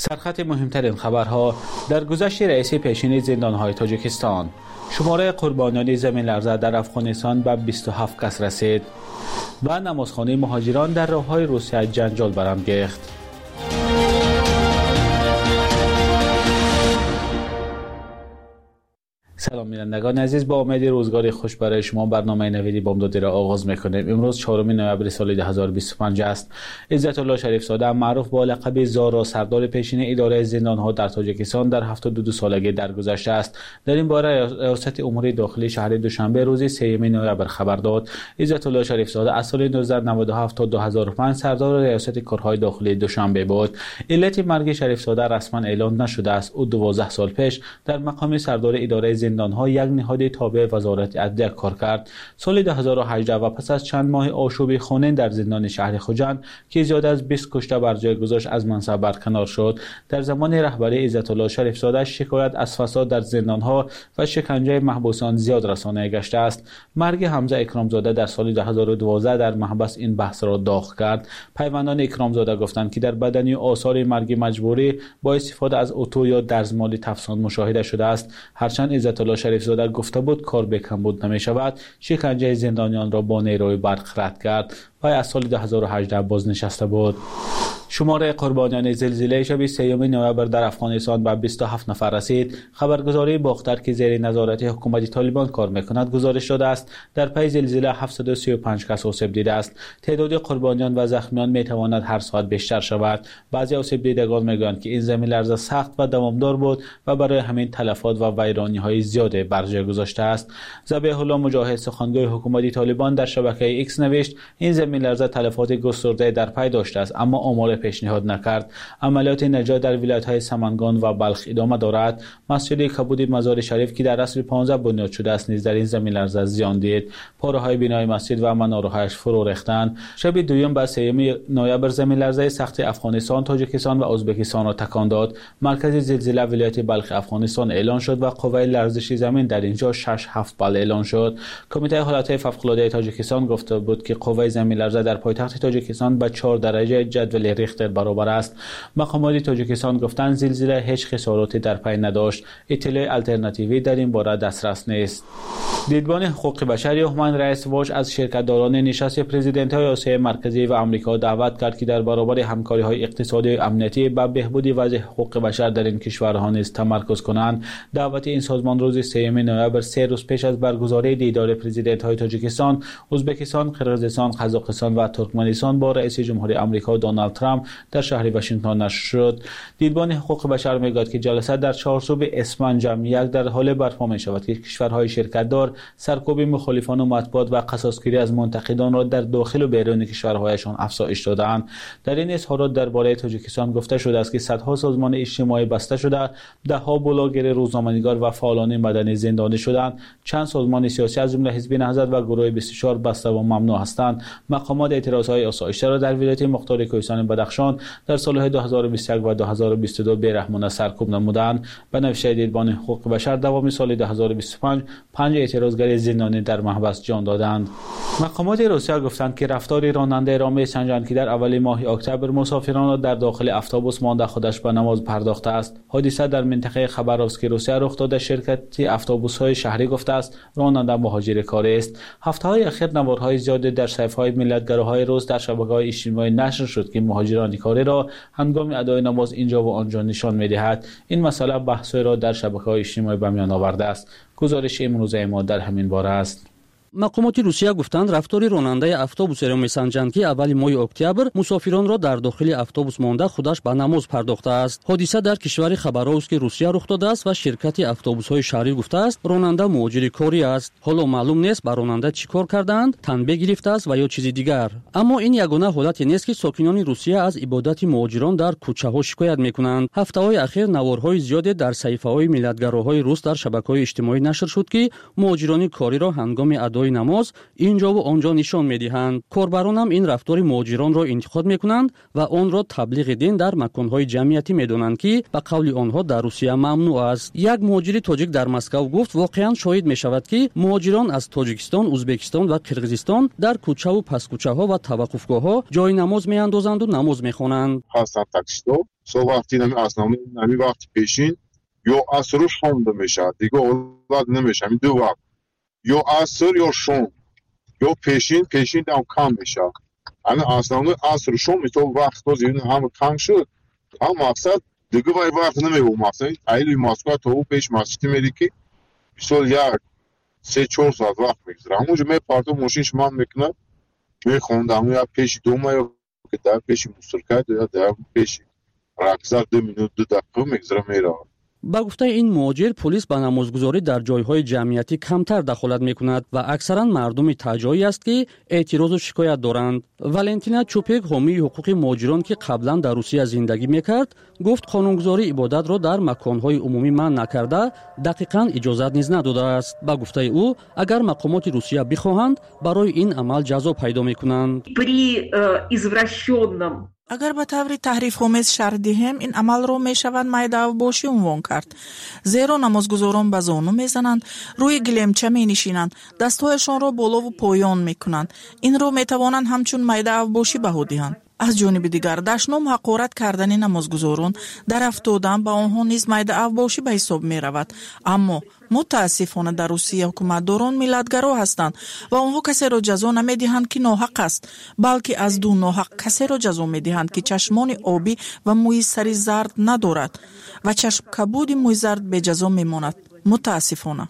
سرخط مهمترین خبرها در گذشت رئیس پیشین زندانهای تاجیکستان. شماره قربانیان زمین لرزه در افغانستان به 27 کس رسید و نمازخانه مهاجران در راههای روسیه جنجال برانگیخت. سلام بینندگان عزیز، با امید روزگاری خوش برای شما برنامه نویدی بامدادی را آغاز میکنیم. امروز 4 نوامبر سال 2025 است. عزت الله شریف زاده معروف با لقب زارا سردار پیشین اداره زندانها در تاجیکستان در 72 سالگی درگذشته است. در این باره ریاست امور داخلی شهر دوشنبه روز 3 نوامبر خبر داد. عزت الله شریف زاده از سال 1997 تا 2005 سردار ریاست کارهای داخلی دوشنبه بود. علت مرگ شریف زاده رسما اعلام نشده است. او 12 سال پیش در مقام سردار اداره زندانها یک نهاد تابع وزارت عدلیه کار کرد. سال 2018 و پس از چند ماه آشوب خونین در زندان شهر خوجند که زیاد از 20 کشته بر جای گذاشت از منصب برکنار شد. در زمان رهبری عزت الله شریف زاده شکایت از فساد در زندانها و شکنجه محبوسان زیاد رسانه گشته است. مرگ حمزه اکرامزاده در سال 2012 در محبس این بحث را داغ کرد. پیوندان اکرامزاده گفتند که در بدنی آثار مرگ مجبوری با استفاده از اتو یا درزمالی تفسان مشاهده شده است. هرچند عزت الله شریف زاده گفته بود کار به کمبود نمی شود، شکنجه زندانیان را با نیروی برق رد کرد و از سال 2018 بازنشسته بود. شماره قربانیان زلزله شب 3 نوامبر در افغانستان به 27 نفر رسید. خبرگزاری باختر که زیر نظارت حکومت طالبان کار میکند گزارش داده است در پی زلزله 735 کس آسیب دیده است. تعداد قربانیان و زخمیان میتواند هر ساعت بیشتر شود. بعضی آسیب دیدگان میگویند که این زمین لرزه سخت و دوامدار بود و برای همین تلفات و ویرانی‌های زیاد بر جای گذاشته است. ذبیح الله مجاهد سخنگوی حکومت طالبان در شبکه ایکس نوشت این زمین لرزه تلفات گسترده در پی داشته است اما آمار پیشنهاد نکرد. عملیات نجات در ولایت‌های سمنگان و بلخ ادامه دارد. مسجد کبود مزار شریف که در عصر 15 بنیاد شده است نیز در این زمین لرزه زیان دید. پاره‌های بنای مسجد و مناره‌هاش فرو ریختند. شب دوم به 3 نوامبر زمین لرزه سخت افغانستان، تاجیکستان و ازبکستان را تکان داد. مرکز زلزله ولایت بلخ افغانستان اعلان شد و قوه لرزش زمین در اینجا 6.7 بال اعلان شد. کمیته حالات فوق‌العاده تاجیکستان گفته بود که قوه زمین لرزه در پایتخت تاجیکستان به 4 درجه جدول ریختر برابر است. مقامات تاجیکستان گفتند زلزله هیچ خساراتی در پی نداشت. اطلاع الटरनेटिوی در این باره دسترس نیست. دیدبان حقوق بشر هومن رایتس واچ از شرکت‌داران نشست پرزیدنت‌های آسیای مرکزی و آمریکا دعوت کرد که در برابر همکاری‌های اقتصادی و امنیتی به بهبود وضع حقوق بشر در این کشورها نیز تمرکز کنند. دعوت این سازمان روز 3 نوامبر 3 روز پیش از برگزاری دیدار پرزیدنت‌های تاجیکستان، ازبکستان، قرقیزستان، قزاقستان و ترکمنستان با رئیس جمهوری آمریکا دونالد ترامپ در شهر واشنگتن نشر شد. دیدبان حقوق بشر میگوید که جلسه در چارچوب اسفند 1 در حال برپا می شود که کشورهای شرکت‌دار سرکوب مخالفان و مطبوعات و قصاصگیری از منتقدان را در داخل و بیرون کشورهایشان افزایش دادند. در این اظهارات درباره تاجیکستان گفته شده است که صدها سازمان اجتماعی بسته شده، ده‌ها بلاگر، روزنامه‌نگار و فعالان مدنی زندانی شدند. چند سازمان سیاسی از جمله حزب نهضت و گروه 24 بسته و ممنوع هستند. مقامات اعتراضهای آسایشته را در ولایت مختار کوهستان بدخشان در سال‌های 2021 و 2022 بیرحمانه سرکوب نمودند. به نوشته دیدبان حقوق بشر دوام سال 2025 5 اعتراضگر زندانی در محبس جان دادند. مقامات روسیه گفتند که رفتار راننده را می‌سنجند که در اول ماه اکتبر مسافران را در داخل اتوبوس مانده خودش به نماز پرداخته است. حادثه در منطقه خباروفسک روسیه رخ داده. شرکت اتوبوس‌های شهری گفته است راننده مهاجر کاری است. هفته‌های اخیر نوارهای زیادی در صفحه‌های ملیت‌گراهای روس در شبکه‌های اجتماعی نشر شد که مهاجران کاری را هنگام ادای نماز اینجا و آنجا نشان می‌دهد. این مسئله بحثی را در شبکه‌های اجتماعی به میان آورده است. گزارش امروزه ما در همین باره است. مقامات روسیه گفتند رفتار راننده اتوبوس را می‌سنجند که اول ماه اکتبر مسافران را در داخل اتوبوس مانده خودش به نماز پرداخته است. حادثه در کشور خباروفسک روسیه رخ داده است و شرکت اتوبوس‌های شهری گفته است راننده مهاجر کاری است. حالا معلوم نیست بر راننده چیکار کردند، تنبیه گرفته است و یا چیزی دیگر. اما این یگانه حالتی نیست که ساکنان روسیه از عبادت مهاجران در کوچه‌ها شکایت می‌کنند. هفته‌های اخیر نوارهای زیادی در صحیفه‌های ملیت‌گراهای روس در شبکه‌های اجتماعی نشر شد که مهاجران کاری را هنگام адои намоз инҷову онҷо нишон медиҳанд. Корбарон ҳам ин рафтори муҳоҷиронро интиқод мекунанд ва онро таблиғи дин дар маконҳои ҷамъиятӣ медонанд, ки ба қавли онҳо дар Русия мамнуъ аст. Як муҳоҷири тоҷик дар Москав гуфт воқеан шоҳид мешавад, ки муҳоҷирон аз Тоҷикистон, Узбекистон ва Қирғизистон дар кӯчаву паскӯчаҳо ва таваққуфгоҳҳо ҷои намоз меандозанду намоз мехонанд. ҳастанд таксиҳо со вақти нами вақти пешин ё асру шом мешавад, дигар олад намешавад. ду вақт ё аср ё шом ё пешин дам кам мешавад. ана основной асру шом ито вақт този ҳама танг шуд. ҳам мақсад дигар вай вақт намебу. мақсад айли Москва то пеш масҷиди мери ки мисол як 3-4 соат вақт мегузарад. ҳамунҷо мепарто мошин шиман мекунад, мехондам я пеши дома ё дар пеши мусторкай ё дар пеши рахзар 2 минут 2 дақиқа мегузара меравад. ба гуфтаи ин муҳоҷир, полис ба намозгузорӣ дар ҷойҳои ҷамъиятӣ камтар дахолат мекунад ва аксаран мардуми таҷоӣ аст, ки эътирозу шикоят доранд. Валентина Чупек, ҳомии ҳуқуқи муҳоҷирон, ки қаблан дар Русия зиндагӣ мекард, гуфт қонунгузории ибодатро дар маконҳои умумӣ манъ накарда, дақиқан иҷозат низ надодааст. Ба гуфтаи ӯ, агар мақомоти Русия бихоҳанд, барои ин амал ҷазо пайдо мекунанд. агар ба таври таҳрифомез шарҳ диҳем, ин амалро мешавад майдаавбошӣ унвон кард. зеро намозгузорон ба зону мезананд, рӯи гилемча менишинанд, дастҳояшонро болову поён мекунанд. инро метавонанд ҳамчун майдаавбошӣ баҳо диҳанд. аз ҷониби дигар дашном ҳақорат кардани намозгузорон, дарафт додан ба онҳо низ майдаавбошӣ ба ҳисоб меравад. аммо мутаассифона дар Русия ҳукуматдорон миллатгаро ҳастанд ва онҳо касеро ҷазо намедиҳанд, ки ноҳақ аст, балки аз ду ноҳақ касеро ҷазо медиҳанд, ки чашмони обӣ ва мӯи сари зард надорад ва чашмкабуди мӯи зард беҷазо мемонад. мутаассифона.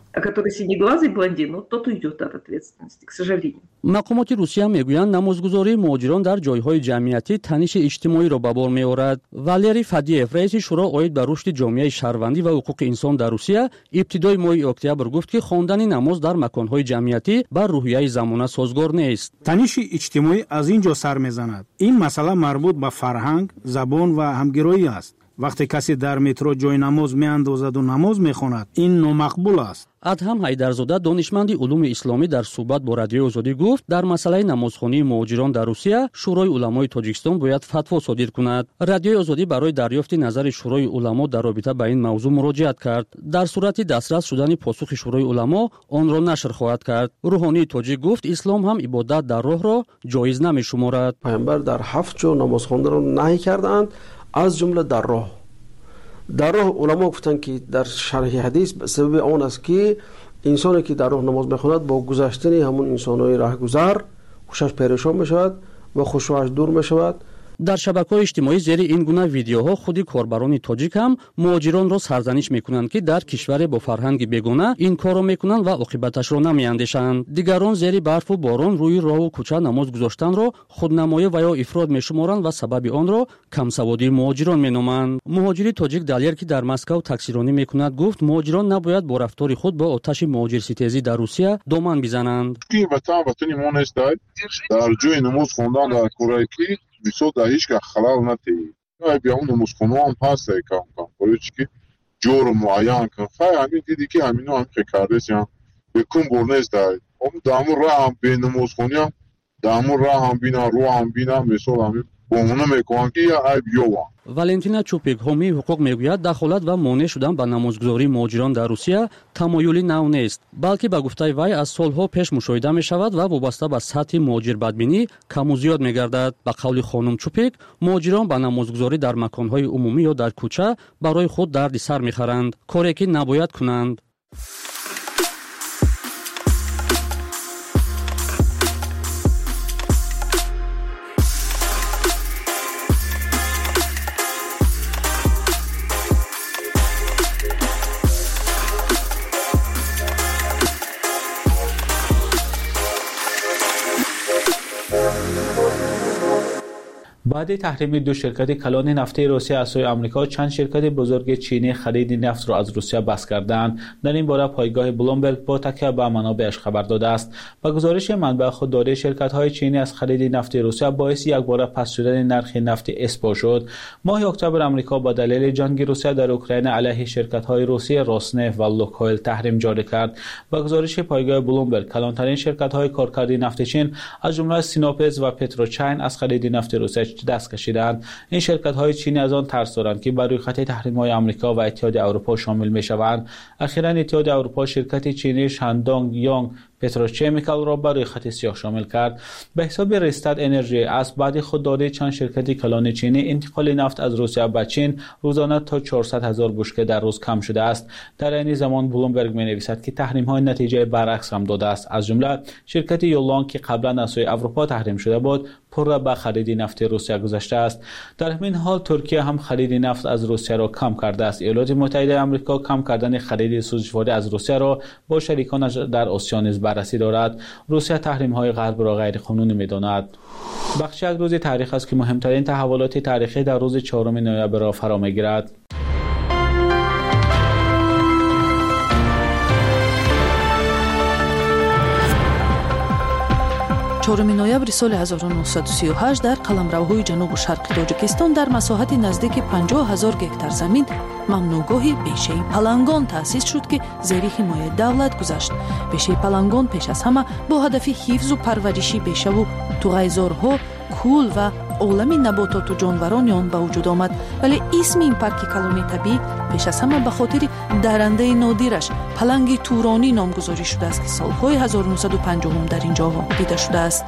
мақомоти Русия мегӯянд намозгузории муҳоҷирон дар ҷойҳои ҷамъиятӣ таниши иҷтимоиро ба бор меорад. Валерий Фадиев, раиси шуро оид ба рушди ҷомеаи шаҳрвандӣ ва ҳуқуқи инсон дар Русия, ибтидои моҳи октябр гуфт, ки хондани намоз дар маконҳои ҷамъиятӣ ба рӯҳияи замона созгор нест. таниши иҷтимоӣ аз ин ҷо сар мезанад. ин масъала марбут ба фарҳанг, забон ва ҳамгироӣ аст. вақте касе дар метро ҷои намоз меандозаду намоз мехонад, ин номақбул аст. Адҳам Ҳайдарзода, донишманди улуми исломӣ, дар суҳбат бо Радиои Озодӣ гуфт, дар масъалаи намозхонии муҳоҷирон дар Русия Шурои уламои Тоҷикистон бояд фатво содир кунад. Радиои Озодӣ барои дарёфти назари Шурои уламо дар робита ба ин мавзӯъ муроҷиат кард. дар сурати дастрас шудани посухи Шурои уламо онро нашр хоҳад кард. Рӯҳонии тоҷик гуфт, ислом ҳам ибодат дар роҳро ҷоиз намешуморад. пайғамбар дар 7 ҷо намоз хонданро наҳй карданд, аз ҷумла дар роҳ. дар роҳ уламо гуфтанд, ки дар шарҳи ҳадис сабаби он аст, ки инсоне ки дар роҳ намоз мехонад бо гузаштани ҳамун инсонҳои раҳгузар хушаш перешон мешавад ва хушуаш дур мешавад. дар шабакаҳои иҷтимоӣ зери ин гуна видеоҳо худи корбарони тоҷик ҳам муҳоҷиронро сарзаниш мекунанд, ки дар кишваре бо фарҳанги бегона ин корро мекунанд ва оқибаташро намеандешанд. дигарон зери барфу борон рӯи роҳу кӯча намоз гузоштанро худнамоӣ ва ё ифрод мешуморанд ва сабаби онро камсаводии муҳоҷирон меноманд. муҳоҷири тоҷик Далер, ки дар Москав таксиронӣ мекунад, гуфт, муҳоҷирон набояд бо рафтори худ бо оташи муҳоҷирситезӣ дар Русия доман бизананд. ватани мо нест, дар ҷои намоз хондан дар кораи ки мисол дар ҳеҷ га халал натеҳӣ. биявун намозхонаам ҳаст камкоричи ки ҷору муайян кун. хай ҳамин диди ки ҳамино ҳам хекардесиам бекун бор нест дар ҳамун раҳам бенамозхониям дар ҳамун раҳам бинам рӯҳам бинам мисол ҳамин боҳона мекунам ки я айб ёвам. Валентина Чупек, ҳомии ҳуқуқ, мегӯяд дахолат ва монеъ шудан ба намозгузории муҳоҷирон дар Русия тамоюли нав нест, балки ба гуфтаи вай аз солҳо пеш мушоҳида мешавад ва вобаста ба сатҳи муҳоҷирбадбинӣ каму зиёд мегардад. Ба қавли хонум Чупек, муҳоҷирон ба намозгузорӣ дар маконҳои умумӣ ё дар кӯча барои худ дарди сар мехаранд, коре ки набояд кунанд. بعد تحریم دو شرکت کلان نفتی روسیه از سوی آمریکا، چند شرکت بزرگ چینی خرید نفت را از روسیه بس کردند. در این باره پایگاه بلومبرگ با تکیه به منابعش خبر داده است. با گزارش منبع خودداری، شرکت‌های چینی از خرید نفت روسیه باعث یک بار پس شدن نرخ نفت اسپو شد. ماه اکتبر آمریکا با دلیل جنگ روسیه در اوکراین علیه شرکت‌های روسیه روسنفت و لوکویل تحریم جاری کرد. با گزارش پایگاه بلومبرگ، کلانترین شرکت‌های کارکردی نفت چین از جمله سینوپز و پتروچین از خرید نفت روسیه دست کشیدند. این شرکت‌های چینی از آن ترس دارند که بر روی خط تحریم‌های آمریکا و اتحاد اروپا شامل می‌شوند. اخیراً اتحاد اروپا شرکت چینی شاندونگ یونگ پتروکمیکال را برای خط سیاه شامل کرد. به حساب رستاد انرژی از بعد خودداری چند شرکت کلان چینی، انتقال نفت از روسیه به چین روزانه تا 400,000 بشکه در روز کم شده است. در این زمان بلومبرگ می‌نویسد که تحریم‌های نتیجه برعکس هم داده است. از جمله شرکت یولانگ که قبلا از سوی اروپا تحریم شده بود، پر به خرید نفت روسیه گذاشته است. در همین حال ترکیه هم خرید نفت از روسیه را کم کرده است. ایالات متحده آمریکا کم کردن خرید سوزشواری از روسیه را با شریکانش در آسیا نیز بررسی دارد. روسیه تحریم‌های غرب را غیر قانونی می‌داند. بخش یک روز تاریخ است که مهمترین تحولات تاریخی در روز 4 نوامبر را فرا می‌گیرد. 4 ноябри соли 1938 дар қаламравҳои ҷанубу шарқи тоҷикистон дар масоҳати наздики 50,000 гектар замин мамнӯъгоҳи бешаи палангон таъсис шуд, ки зери ҳимояи давлат гузашт. бешаи палангон пеш аз ҳама бо ҳадафи ҳифзу парвариши бешаву туғайзорҳо, кӯл ва олами набототу ҷонварони он ба вуҷуд омад. вале исми ин парки калони табиӣ пеш аз ҳама ба хотири даррандаи нодираш, паланги туронӣ номгузорӣ шудааст, ки солҳои 1950 дар ин ҷо дида шудааст.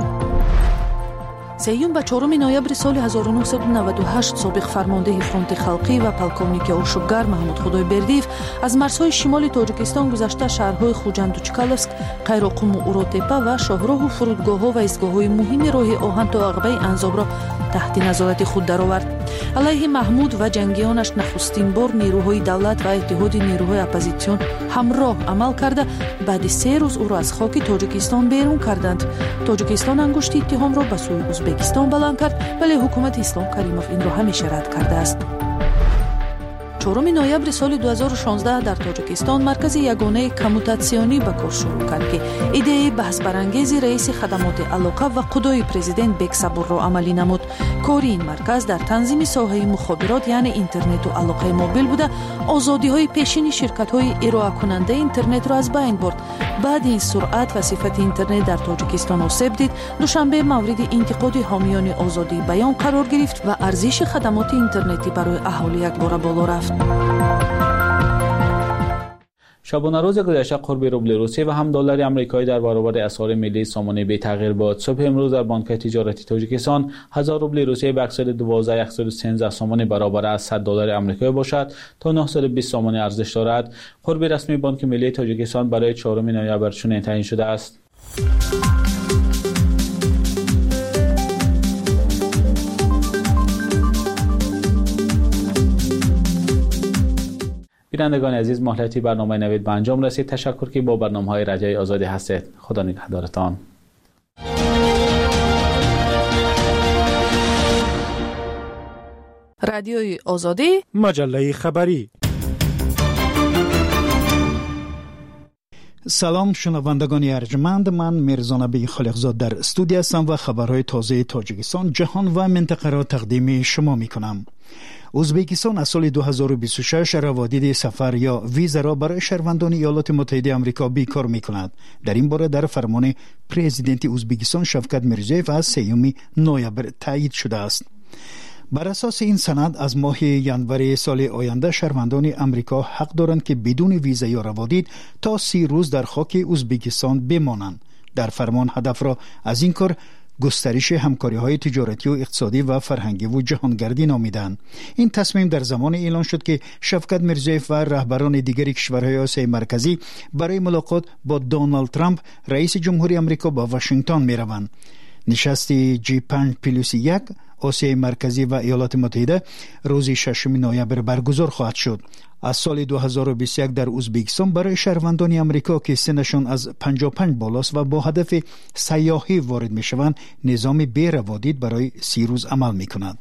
3 ноябри соли 1998 собиқ фармондеҳи фронти халқӣ ва полковники ошӯбгар Маҳмуд Худойбердиев аз марзҳои шимоли Тоҷикистон гузашта шаҳрҳои Хуҷанду Чкаловск, Қайроқуму Уротепа ва шоҳроҳу фурудгоҳҳо ва истгоҳҳои муҳими роҳи оҳан то Ағбаи Анзобро таҳти назорати худ даровард. алайҳи Маҳмуд ва ҷангиёнаш нахустин бор нерӯҳои давлат ва иттиҳоди нерӯҳои оппозитсион ҳамроҳ амал карда баъди 3 рӯз ӯро аз хоки Тоҷикистон берун карданд. Тоҷикистон ангушти иттиҳомро ба сӯи Узбекистон баланд кард, вале ҳукумати Ислом Каримов инро ҳамеша рад кардааст. 4 ноябри соли 2016 дар Тоҷикистон маркази ягонаи коммутатсионӣ ба кор шурӯъ кард, ки идеяи баҳсбарангези раиси хадамоти алоқа ва қудои президент Бек Сабурро амалӣ намуд. кори ин марказ дар танзими соҳаи мухобирот, яъне интернету алоқаи мобил буда, озодиҳои пешини ширкатҳои ироакунандаи интернетро аз байн бурд. баъди ин суръат ва сифати интернет дар Тоҷикистон осеб дид, душанбе мавриди интиқоди ҳомиёни озодии баён қарор гирифт ва арзиши хадамоти интернетӣ барои аҳолӣ якбора боло рафт. شبانه روز گذشته قرب روبل روسی و هم دلار آمریکایی در برابر اسعار ملی سامانه بی تغییر بود. صبح امروز در بانک تجارتی تاجیکستان 1000 روبل روسی به 112,113 سامانه برابر از 100 دلار آمریکایی باشد تا 920 سامانه ارزش دارد. قرب رسمی بانک ملی تاجیکستان برای 4 نوامبر چنین تعیین شده است. بینندگان عزیز، مهلتی برنامه نوید به انجام رسید. تشکر که با برنامه‌های رادیوی آزادی هستید. خدا نگهدارتان. رادیوی آزادی، مجله خبری. سلام شنوندگان ارجمند، من میرزا نبی خالقزاد در استودیو هستم و خبرهای تازه تاجیکستان، جهان و منطقه را تقدیم شما میکنم. ازبکستان از سال 2026 روادید سفر یا ویزا را برای شهروندان ایالات متحده آمریکا بیکار می‌کند. در این باره در فرمان پرزیدنت ازبکستان شفقت میرزیوف از 3 نوامبر تایید شده است. بر اساس این سند از ماه ژانویه سال آینده شهروندان آمریکا حق دارند که بدون ویزا یا روادید تا 30 روز در خاک ازبکستان بمانند. در فرمان هدف را از این کار گسترش همکاری‌های تجارتی و اقتصادی و فرهنگی و جهانگردی نامیدند. این تصمیم در زمان اعلان شد که شفقت میرزیوف و رهبران دیگر کشورهای آسیای مرکزی برای ملاقات با دونالد ترامپ رئیس جمهوری آمریکا با واشنگتن می‌روند. نشست G5+1 آسیای مرکزی و ایالات متحده روز 6 نوامبر برگزار خواهد شد. از سال 2021 در ازبکستان برای شهروندان امریکا که سنشان از 55 بالاست و با هدف سیاحی وارد میشوند نظام بی‌روادید برای 30 روز عمل میکند.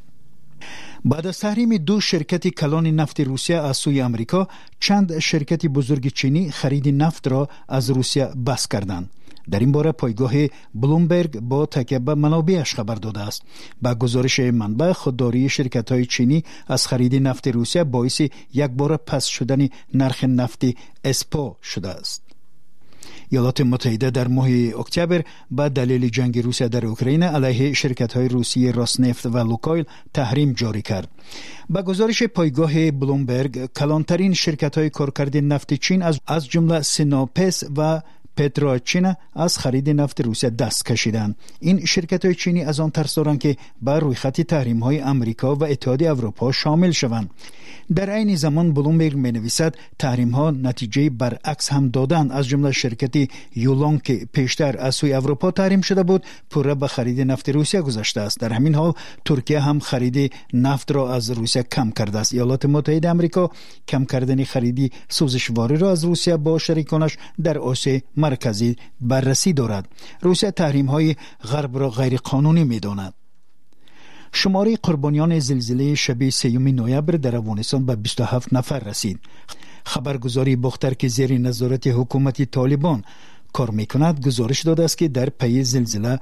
بعد از تحریم 2 شرکت کلان نفت روسیه از سوی امریکا، چند شرکت بزرگ چینی خرید نفت را از روسیه بس کردند. در این باره پایگاه بلومبرگ با تکیه به منابعش خبر داده است. با گزارش منبع، خودداری شرکت‌های چینی از خرید نفت روسیه باعث یک بار پس شدن نرخ نفت اسپا شده است. ایالات متحده در ماه اکتبر به دلیل جنگ روسیه در اوکراین علیه شرکت‌های روسی راسنفت و لوکایل تحریم جاری کرد. با گزارش پایگاه بلومبرگ، کلانترین شرکت‌های کارکرد نفت چین از جمله سیناپس و پتروچین از خرید نفت روسیه دست کشیدند. این شرکت‌های چینی از آن ترس دارند که بر روی خط تحریم‌های آمریکا و اتحادیه اروپا شامل شوند. در عین زمان بلومبرگ می‌نویسد تحریم‌ها نتیجه برعکس هم دادند. از جمله شرکت یولانگ که پیشتر از سوی اروپا تحریم شده بود پورا به خرید نفت روسیه گذاشته است. در همین حال ترکیه هم خرید نفت را از روسیه کم کرده است. ایالات متحده آمریکا کم کردن خرید سوزشواری را از روسیه با شریکانش در آسیای مرکزی بررسی دارد. روسیه تحریم‌های غرب را غیر قانونی می‌داند. شماره قربانیان زلزله شب 3 نوامبر در افغانستان به 27 نفر رسید. خبرگزاری باختر که زیر نظارت حکومت طالبان کار می‌کند گزارش داده است که در پی زلزله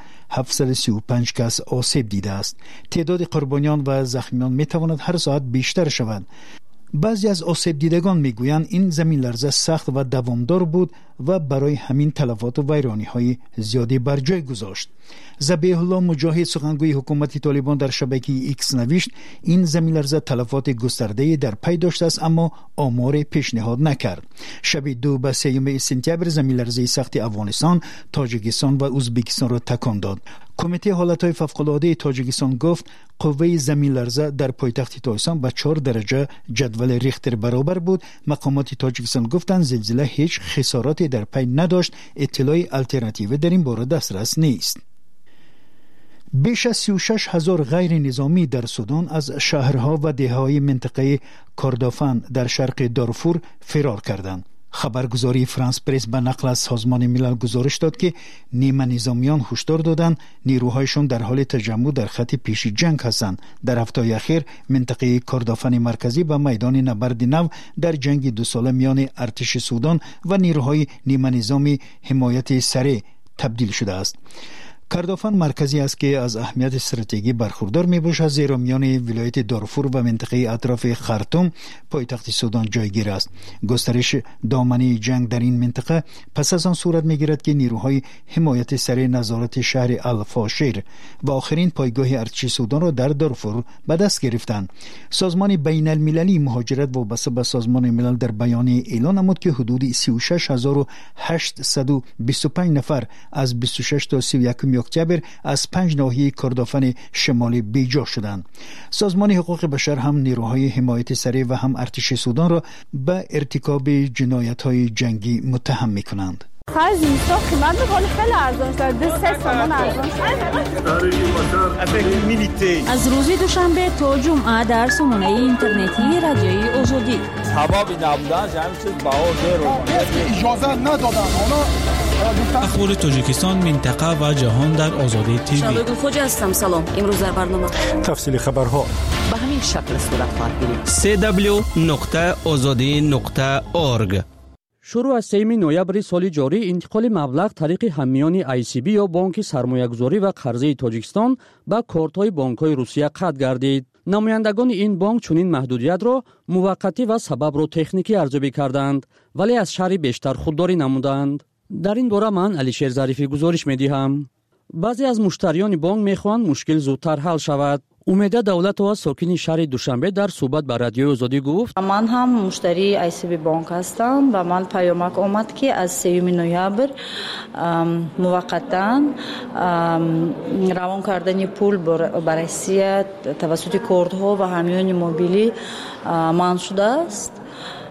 735 کس آسیب دیده است. تعداد قربانیان و زخمیان می‌تواند هر ساعت بیشتر شود. بعضی از آسیب دیدگان میگویند این زمین لرزه سخت و دوامدار بود و برای همین تلفات و ویرانی‌های زیادی بر جای گذاشت. ذبیح الله مجاهد سخنگوی حکومت طالبان در شبکه ایکس نوشت این زمین لرزه تلفات گسترده در پی داشته است اما آمار پیشنهاد نکرد. شب 2 و 3 سپتامبر زمین لرزه سخت افغانستان، تاجیکستان و ازبکستان را تکان داد. کمیته حالتهای فوق‌العاده تاجیکستان گفت قوه زمین لرزه در پایتخت تایسان به 4 درجه جدول ریختر برابر بود. مقامات تاجیکستان گفتند زلزله هیچ خساراتی در پی نداشت. اطلاع الترناتیو در این باره دسترس نیست. بیش از 36,000 غیر نظامی در سودان از شهرها و دهه‌های منطقه کردافان در شرق دارفور فرار کردند. خبرگزاری فرانس پرس به نقل از سازمان ملل گزارش داد که نیمه نظامیان هشدار دادند نیروهایشان در حال تجمع در خط پیشی جنگ هستند. در هفته اخیر منطقه کردافان مرکزی به میدان نبرد نو در جنگ 2 ساله میان ارتش سودان و نیروهای نیمه نظامی حمایت سریع تبدیل شده است. کردافان مرکزی است که از اهمیت استراتژیکی برخوردار میباشد زیرا میان ولایت دارفور و منطقه اطراف خرطوم پایتخت سودان جایگیر است. گسترش دامنه جنگ در این منطقه پس از آن صورت میگیرد که نیروهای حمایت سریع نظارت شهر الفاشیر و آخرین پایگاه ارتش سودان را در دارفور به دست گرفتند. سازمان بین المللی مهاجرت وابسته به سازمان ملل در بیانیه اعلام نمود که حدود 36,825 نفر از 26 تا 31 اکتبر از 5 ناحیه کردافان شمالی بیجا شدند. سازمان حقوق بشر هم نیروهای حمایت سریع و هم ارتش سودان را به ارتکاب جنایت‌های جنگی متهم می‌کنند. خرج نیستا قیمت بقال خیلی ارزان شد. 2 سامان ارزان شد. از روز دوشنبه تا جمعه در سامانه اینترنتی رادیوی آزادی. حبابی نبودن جمعی چیز باور رو اجازه ندادن. اخبار تاجیکستان، منطقه و جهان در آزادی تیوی. شاگرد خوجا هستم. سلام. امروز در برنامه تفصیل خبرها به همین شکل صورت خواهد گرفت. www.azadi.org. شروع از 3 نوامبر سال جاری انتقال مبلغ طریق همیان ICB یا بانک سرمایه‌گذاری و قرضه تاجیکستان به کارت‌های بانک‌های روسیه قطع گردید. نمایندگان این بانک چنین محدودیت را موقتی و سبب را تکنیکی ارزیابی کردند ولی از شرح بیشتر خودداری نمودند. در این باره من علیشیر ظریفی گزارش می‌دهم. بعضی از مشتریان بانک می‌خواهند مشکل زودتر حل شود. امیده دولتова ساکن شهر دوشنبه در صحبت با رادیوی آزادی گفت من هم مشتری ICB بانک هستم و من پیامک آمد که از 3 نوامبر موقتا روان کردن پول برای روسیه توسط کردها و همیان موبیلی منع شده است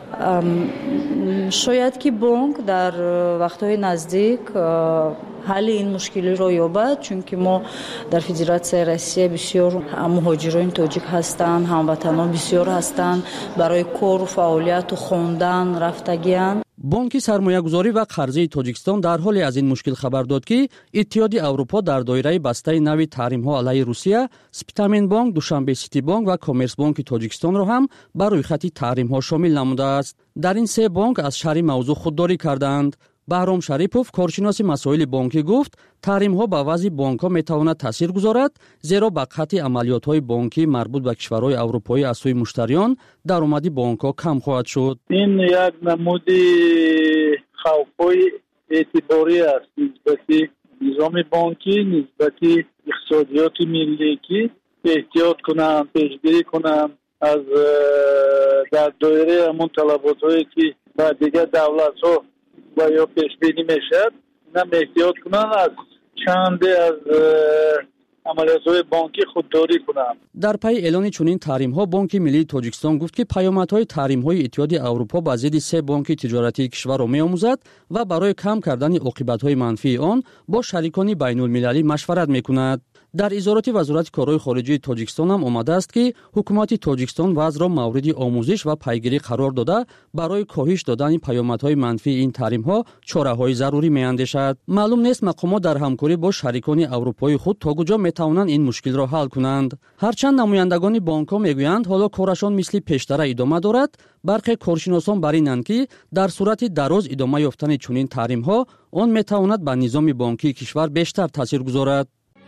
شاید که بانک در وقتهای نزدیک حل این مشکلی رو یابد، چون که ما در فدراسیون روسیه بسیار مهاجرین تاجیک هستند، هموطنان بسیار هستند، برای کار و فعالیت و خواندن رفتگیان. بانکی سرمایه‌گذاری و قرضه تاجیکستان در حالی از این مشکل خبر داد که اتحادیه اروپا در دایره بسته نوی تحریم‌ها علیه روسیه، سپیتامین بانک، دوشنبه سیتی بانک و کامرس بانک تاجیکستان را هم بر روی خط تحریم‌ها شامل نموده است. در این سه بانک از شرح موضوع خودداری کردند. بهرام شریپوف، کارشناس مسائل بانکی، گفت تحریم‌ها به وضع بانک‌ها می‌تواند تاثیر گذارد، زیرا به قطع عملیات‌های بانکی مربوط به کشورهای اروپایی از سوی مشتریان درآمد بانک‌ها کم خواهد شد. این یک نمودی خوف‌های اعتباری است نسبت نظام بانکی، نسبت اقتصادیات ملی که احتیاط کنند، پیشگیری کنند از در دایره همون طلبات‌هایی که با دیگر دولت‌ها و یا پیش بینی میشد، اینا احتیاط کنن از چند از عملیات‌های بانکی خودداری کنن. در پی اعلان چنین تحریم‌ها بانک ملی تاجیکستان گفت که پیامدهای تحریم‌های اتحادیه اروپا با ضد سه بانک تجارتی کشور را می‌آموزد و برای کم کردن عاقبت‌های منفی آن با شریکان بین‌المللی مشورت می‌کند. در اظهارات وزارت کارهای خارجه تاجیکستان هم آمده است که حکومت تاجیکستان وضع را مورد آموزش و پیگیری قرار داده برای کاهش دادن پیامدهای منفی این تحریم‌ها چاره‌های ضروری می‌اندیشد. معلوم نیست مقامات در همکاری با شریکان اروپایی خود تا کجا می‌توانند این مشکل را حل کنند. هرچند نمایندگان بانک‌ها می‌گویند حالا کارشان مثل پیشتر ادامه دارد، برخی کارشناسان بر اینند که در صورت دراز ادامه یافتن چنین تحریم‌ها آن می‌تواند به نظام بانکی کشور بیشتر تاثیر گذارد.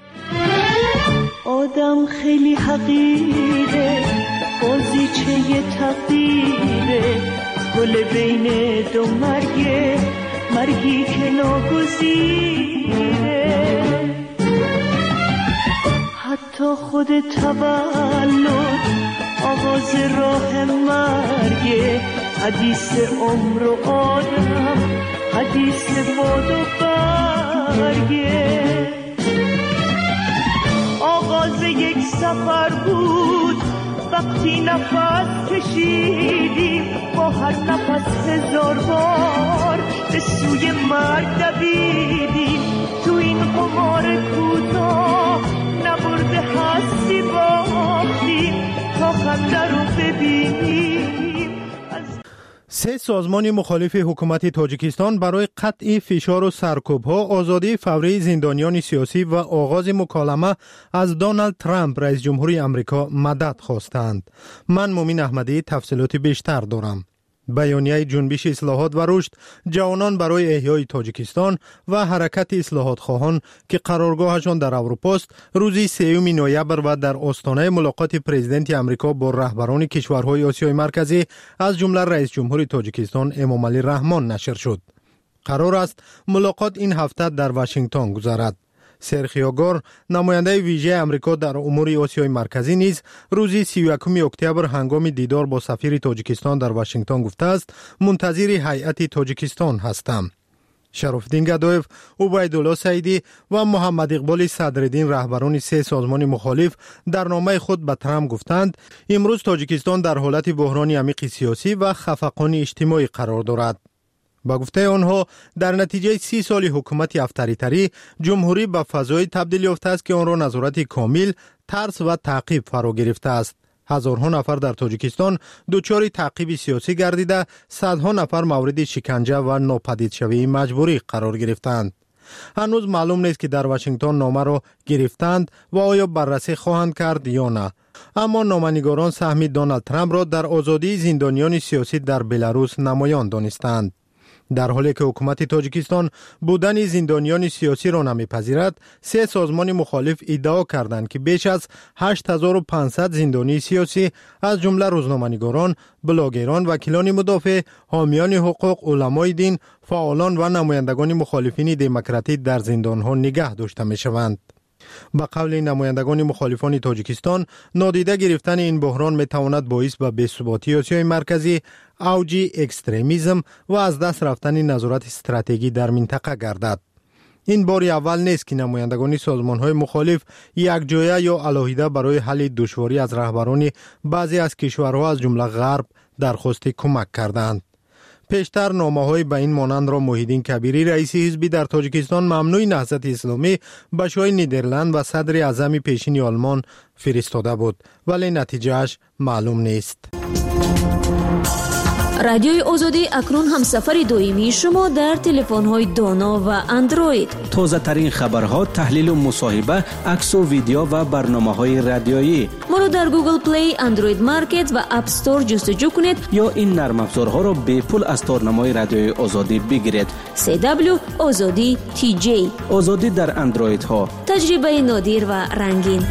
آدم خیلی حقیره، بازیچه تقدیره، گل بین دو مرگه، مرگی که ناگزیره. حتی خود تولد آغاز راه مرگه، حدیث عمر و آدم، حدیث باد و برگه. آغاز یک سفر بود وقتی نفس کشیدیم، با هر نفس هزار بار به سوی مرگ دویدیم. تو این قمار کوتاه نبرده هستی باختیم تا خنده رو ببینیم. سه سازمان مخالف حکومت تاجیکستان برای قطع فشار و سرکوب‌ها، آزادی فوری زندانیان سیاسی و آغاز مکالمه از دونالد ترامپ رئیس جمهوری آمریکا مدد خواستند. من مومین احمدی تفصیلات بیشتر دارم. بیانیه جنبش اصلاحات و رشد جوانان برای احیای تاجیکستان و حرکت اصلاحات خواهان که قرارگاهشان در اروپا است، روز 3 نوامبر و در آستانه ملاقات پرزیدنت آمریکا با رهبران کشورهای آسیای مرکزی از جمله رئیس جمهور تاجیکستان امامعلی رحمان نشر شد. قرار است ملاقات این هفته در واشنگتن گذرد. سرخیو گور، نماینده ویژه آمریکا در امور آسیای مرکزی، نیز روز 31 اکتبر هنگام دیدار با سفیر تاجیکستان در واشنگتن گفته است منتظر هیئت تاجیکستان هستم. شرفالدین گدایف، عبیدالله سعیدی و محمد اقبال صدرالدین، رهبران سه سازمان مخالف، در نامه خود به ترامپ گفتند امروز تاجیکستان در حالت بحران عمیق سیاسی و خفقان اجتماعی قرار دارد. با گفته آنها در نتیجه 30 سال حکومت افطاری‌تری، جمهوری به فضای تبدیل یافته است که آن را نظارت کامل، ترس و تعقیب فرا گرفته است. هزارها نفر در تاجیکستان دچار تعقیب سیاسی گردیده، صدها نفر مورد شکنجه و ناپدید شوی مجبوری قرار گرفتند. هنوز معلوم نیست که در واشنگتن نامه را گرفتند و آیا بررسی خواهند کرد یا نه. اما نامه‌نگاران سهم دونالد ترامپ را در آزادی زندانیان سیاسی در بلاروس نمایان دانستند. در حالی که حکومت تاجیکستان بودن زندانیان سیاسی را نمیپذیرد، سه سازمان مخالف ادعا کردند که بیش از 8500 زندانی سیاسی از جمله روزنامه‌نگاران، بلاگران، وکیلان مدافع، حامیان حقوق، علمای دین، فعالان و نمایندگان مخالفین دموکراتی در زندانها نگه داشته میشوند. با قول نمایندگان مخالفان تاجیکستان، نادیده گرفتن این بحران میتواند باعث به بی‌ثباتی آسیای مرکزی، اوج اکستریمیسم و از دست رفتن نظارت استراتژی در منطقه گردد. این بار اول نیست که نمایندگان سازمان‌های مخالف یک جایه یا علاهیده برای حل دشواری از رهبران بعضی از کشورها از جمله غرب درخواست کمک کردند. پیشتر نامه‌های به این مانند را محیدین کبیری رئیس حزبی در تاجیکستان ممنوع نهضت اسلامی به شاه نیدرلند و صدر اعظم پیشین آلمان فرستاده بود، ولی نتیجهش معلوم نیست. رادیوی آزادی اکنون هم سفر دائمی شما در تلفن‌های دانا و اندروید. تازه ترین خبرها، تحلیل و مصاحبه، عکس و ویدیو و برنامه‌های رادیویی. ما را در گوگل پلی، اندروید مارکت و اپ استور جستجو کنید یا این نرم افزارها را به پول از تارنمای رادیوی آزادی بگیرید. CW آزادی TJ. آزادی در اندروید ها. تجربه نادر و رنگین.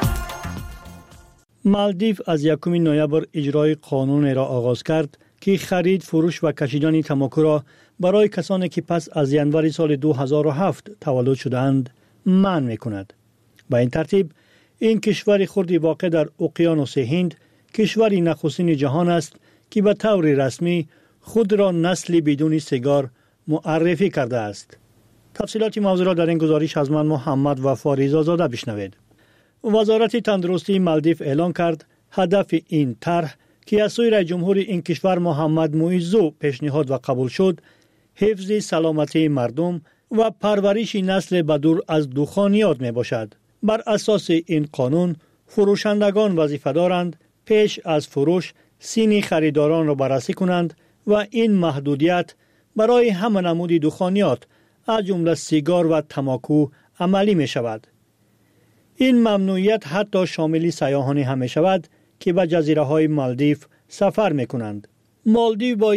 مالدیو از 1 نوامبر اجرای قانون را آغاز کرد که خرید، فروش و کشیدن تمباکو را برای کسانی که پس از ینوری سال 2007 تولد شده‌اند منع می‌کند. با این ترتیب این کشور خردی واقع در اقیانوس هند کشوری نخستین جهان است که به طور رسمی خود را نسلی بدون سیگار معرفی کرده است. تفصیلات موضوع را در این گزارش از من محمد وفاریزا زاده بشنوید. وزارت تندرستی مالدیو اعلان کرد هدف این طرح که از سوی رئیس جمهور این کشور محمد مویزو پیشنهاد و قبول شد، حفظ سلامتی مردم و پرورش نسل بدور از دخانیات می باشد. بر اساس این قانون فروشندگان وظیفه دارند پیش از فروش سین خریداران را بررسی کنند و این محدودیت برای همه نمود دخانیات از جمله سیگار و تمباکو عملی می شود. این ممنوعیت حتی شامل سیاحانی هم می شود که به جزیره های مالدیو سفر می کنند. مالدیو با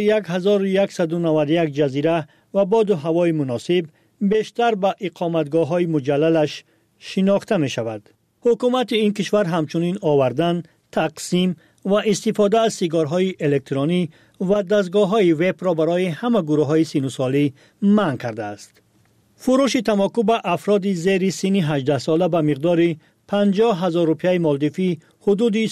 1191 جزیره و باد و هوای مناسب بیشتر به اقامتگاه های مجللش شناخته می شود. حکومت این کشور همچنین آوردن، تقسیم و استفاده از سیگارهای الکترونی و دستگاه های وب را برای همه گروه های سن و سالی منع کرده است. فروش تمباکو به افراد زیر سن 18 ساله به مقدار 50,000 روپیه مالدیوی حدود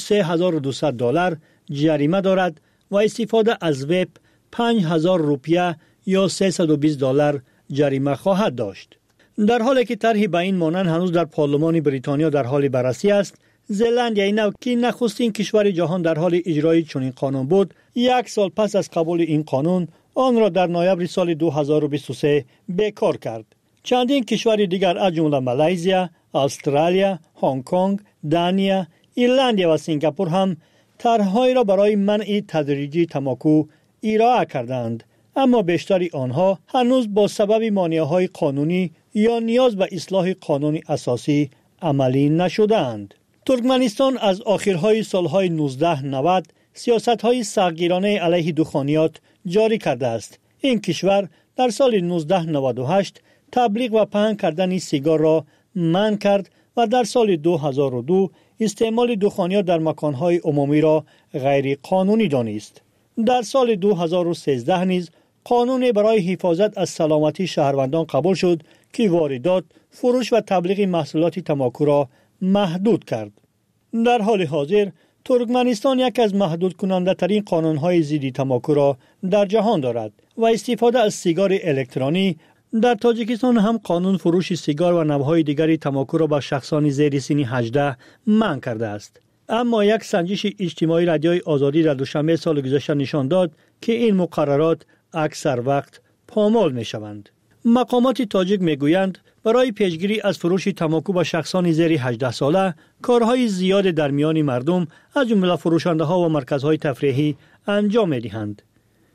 $3,200 جریمه دارد و استفاده از وب 5,000 روپیه یا $320 جریمه خواهد داشت. در حالی که طرحی به این مانند هنوز در پارلمان بریتانیا در حال بررسی است، زلندیای نو که نخستین کشور جهان در حال اجرای چنین قانون بود، 1 سال پس از قبول این قانون آن را در نوامبر سال 2023 بیکار کرد. چندین کشور دیگر از جمله مالزیا، استرالیا، هنگ کنگ، دانیا، ایرلند و سنگاپور هم طرح‌هایی را برای منع تدریجی تمباکو ارائه کردند، اما بیشتر آنها هنوز با سبب مانع‌های قانونی یا نیاز به اصلاح قانون اساسی عملی نشده‌اند. ترکمنستان از آخرهای سالهای 1990 سیاست‌های سختگیرانه علیه دخانیات جاری کرده است. این کشور در سال 1998 تبلیغ و پهن کردن سیگار را منع کرد و در سال 2002 استعمال دخانیات در مکان‌های عمومی را غیر قانونی دانست. در سال 2013 نیز قانون برای حفاظت از سلامتی شهروندان قبول شد که واردات، فروش و تبلیغ محصولات تمباکو را محدود کرد. در حال حاضر ترکمنستان یکی از محدود کننده ترین قانون‌های ضد تمباکو را در جهان دارد و استفاده از سیگار الکترونی. در تاجیکستان هم قانون فروش سیگار و نوع‌های دیگری تمباکو را به شخصان زیر سن 18 منع کرده است. اما یک سنجش اجتماعی رادیوی آزادی در دوشنبه سال گذشته نشان داد که این مقررات اکثر وقت پامال می‌شوند. مقامات تاجیک می‌گویند برای پیشگیری از فروش تمباکو به شخصان زیر 18 ساله کارهای زیاد در میان مردم از جمله فروشنده‌ها و مرکزهای تفریحی انجام می‌دهند.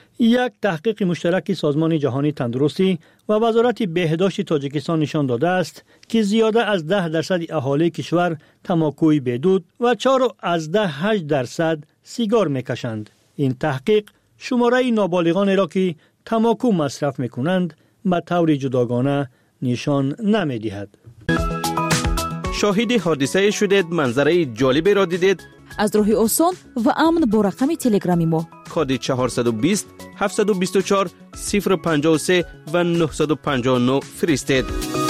یک تحقیق مشترک سازمان جهانی تندرستی و وزارت بهداشت تاجیکستان نشان داده است که زیاده از 10% اهالی کشور تمباکوی بدود و 4.8% سیگار میکشند. این تحقیق شماره نابالغان را که تمباکو مصرف میکنند به طور جداگانه نشان نمیدهد. شاهد حادثه شدید، منظره جالبی را دیدید؟ از راه آسان و امن با رقم تلگرامی ما کد 420 724 053 و 959 فرستید.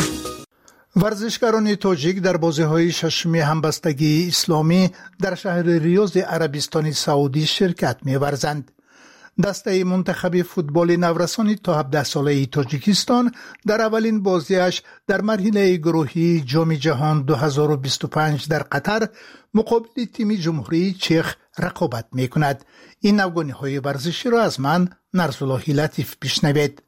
ورزشکاران تاجیک در بازی‌های ششمی همبستگی اسلامی در شهر ریاض عربستان سعودی شرکت می‌ورزند. دسته منتخب فوتبال نورسان تا 17 ساله تاجیکستان در اولین بازیش در مرحله گروهی جام جهان 2025 در قطر مقابل تیم جمهوری چخ رقابت می کند. این افغانی ورزشی را از من نرسالله لطیف بشنوید.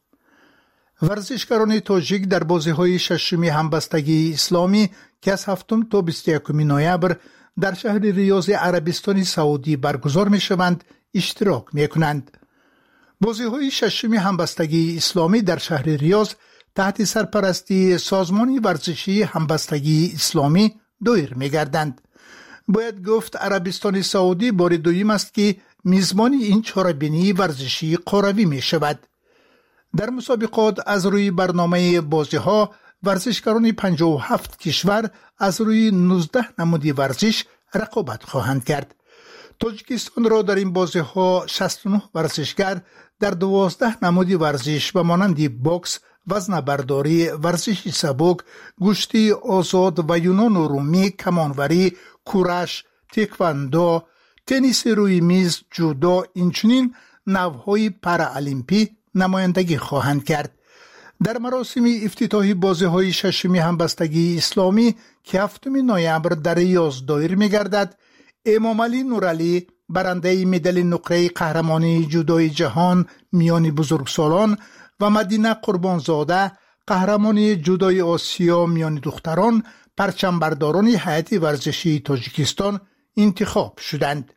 ورزشکاران تاجیک در بازی‌های ششمی همبستگی اسلامی که از 7 تا 21 نوامبر در شهر ریاض عربستان سعودی برگزار می‌شوند اشتراک می‌کنند. بازی‌های ششمی همبستگی اسلامی در شهر ریاض تحت سرپرستی سازمان ورزشی همبستگی اسلامی دایر می‌گردند. باید گفت عربستان سعودی بار دوم است که میزبان این چهاربینی ورزشی قروی می‌شود. در مسابقات از روی برنامه بازی‌ها ورزشکاران 57 کشور از روی 19 نمودی ورزش رقابت خواهند کرد. تاجیکستان را در این بازی‌ها 69 ورزشگر در 12 نمودی ورزش و مانند بوکس، وزنه‌برداری، ورزش سبک، گوشتی آزاد و یونان و رومی، کمانوری، کورش، تکواندو، تنیس روی میز، جودو، اینچنین نوع‌های پارالیمپی نمایندگی خواهند کرد. در مراسم افتتاحی بازی‌های ششمی همبستگی اسلامی که 7 نوامبر در ریاض دایر می‌گردد، امام علی نورعلی برنده مدال نقره قهرمانی جودوی جهان میان بزرگسالان و مدینه قربانزاده قهرمانی جودوی آسیا میان دختران پرچمبرداران هیئت ورزشی تاجیکستان انتخاب شدند.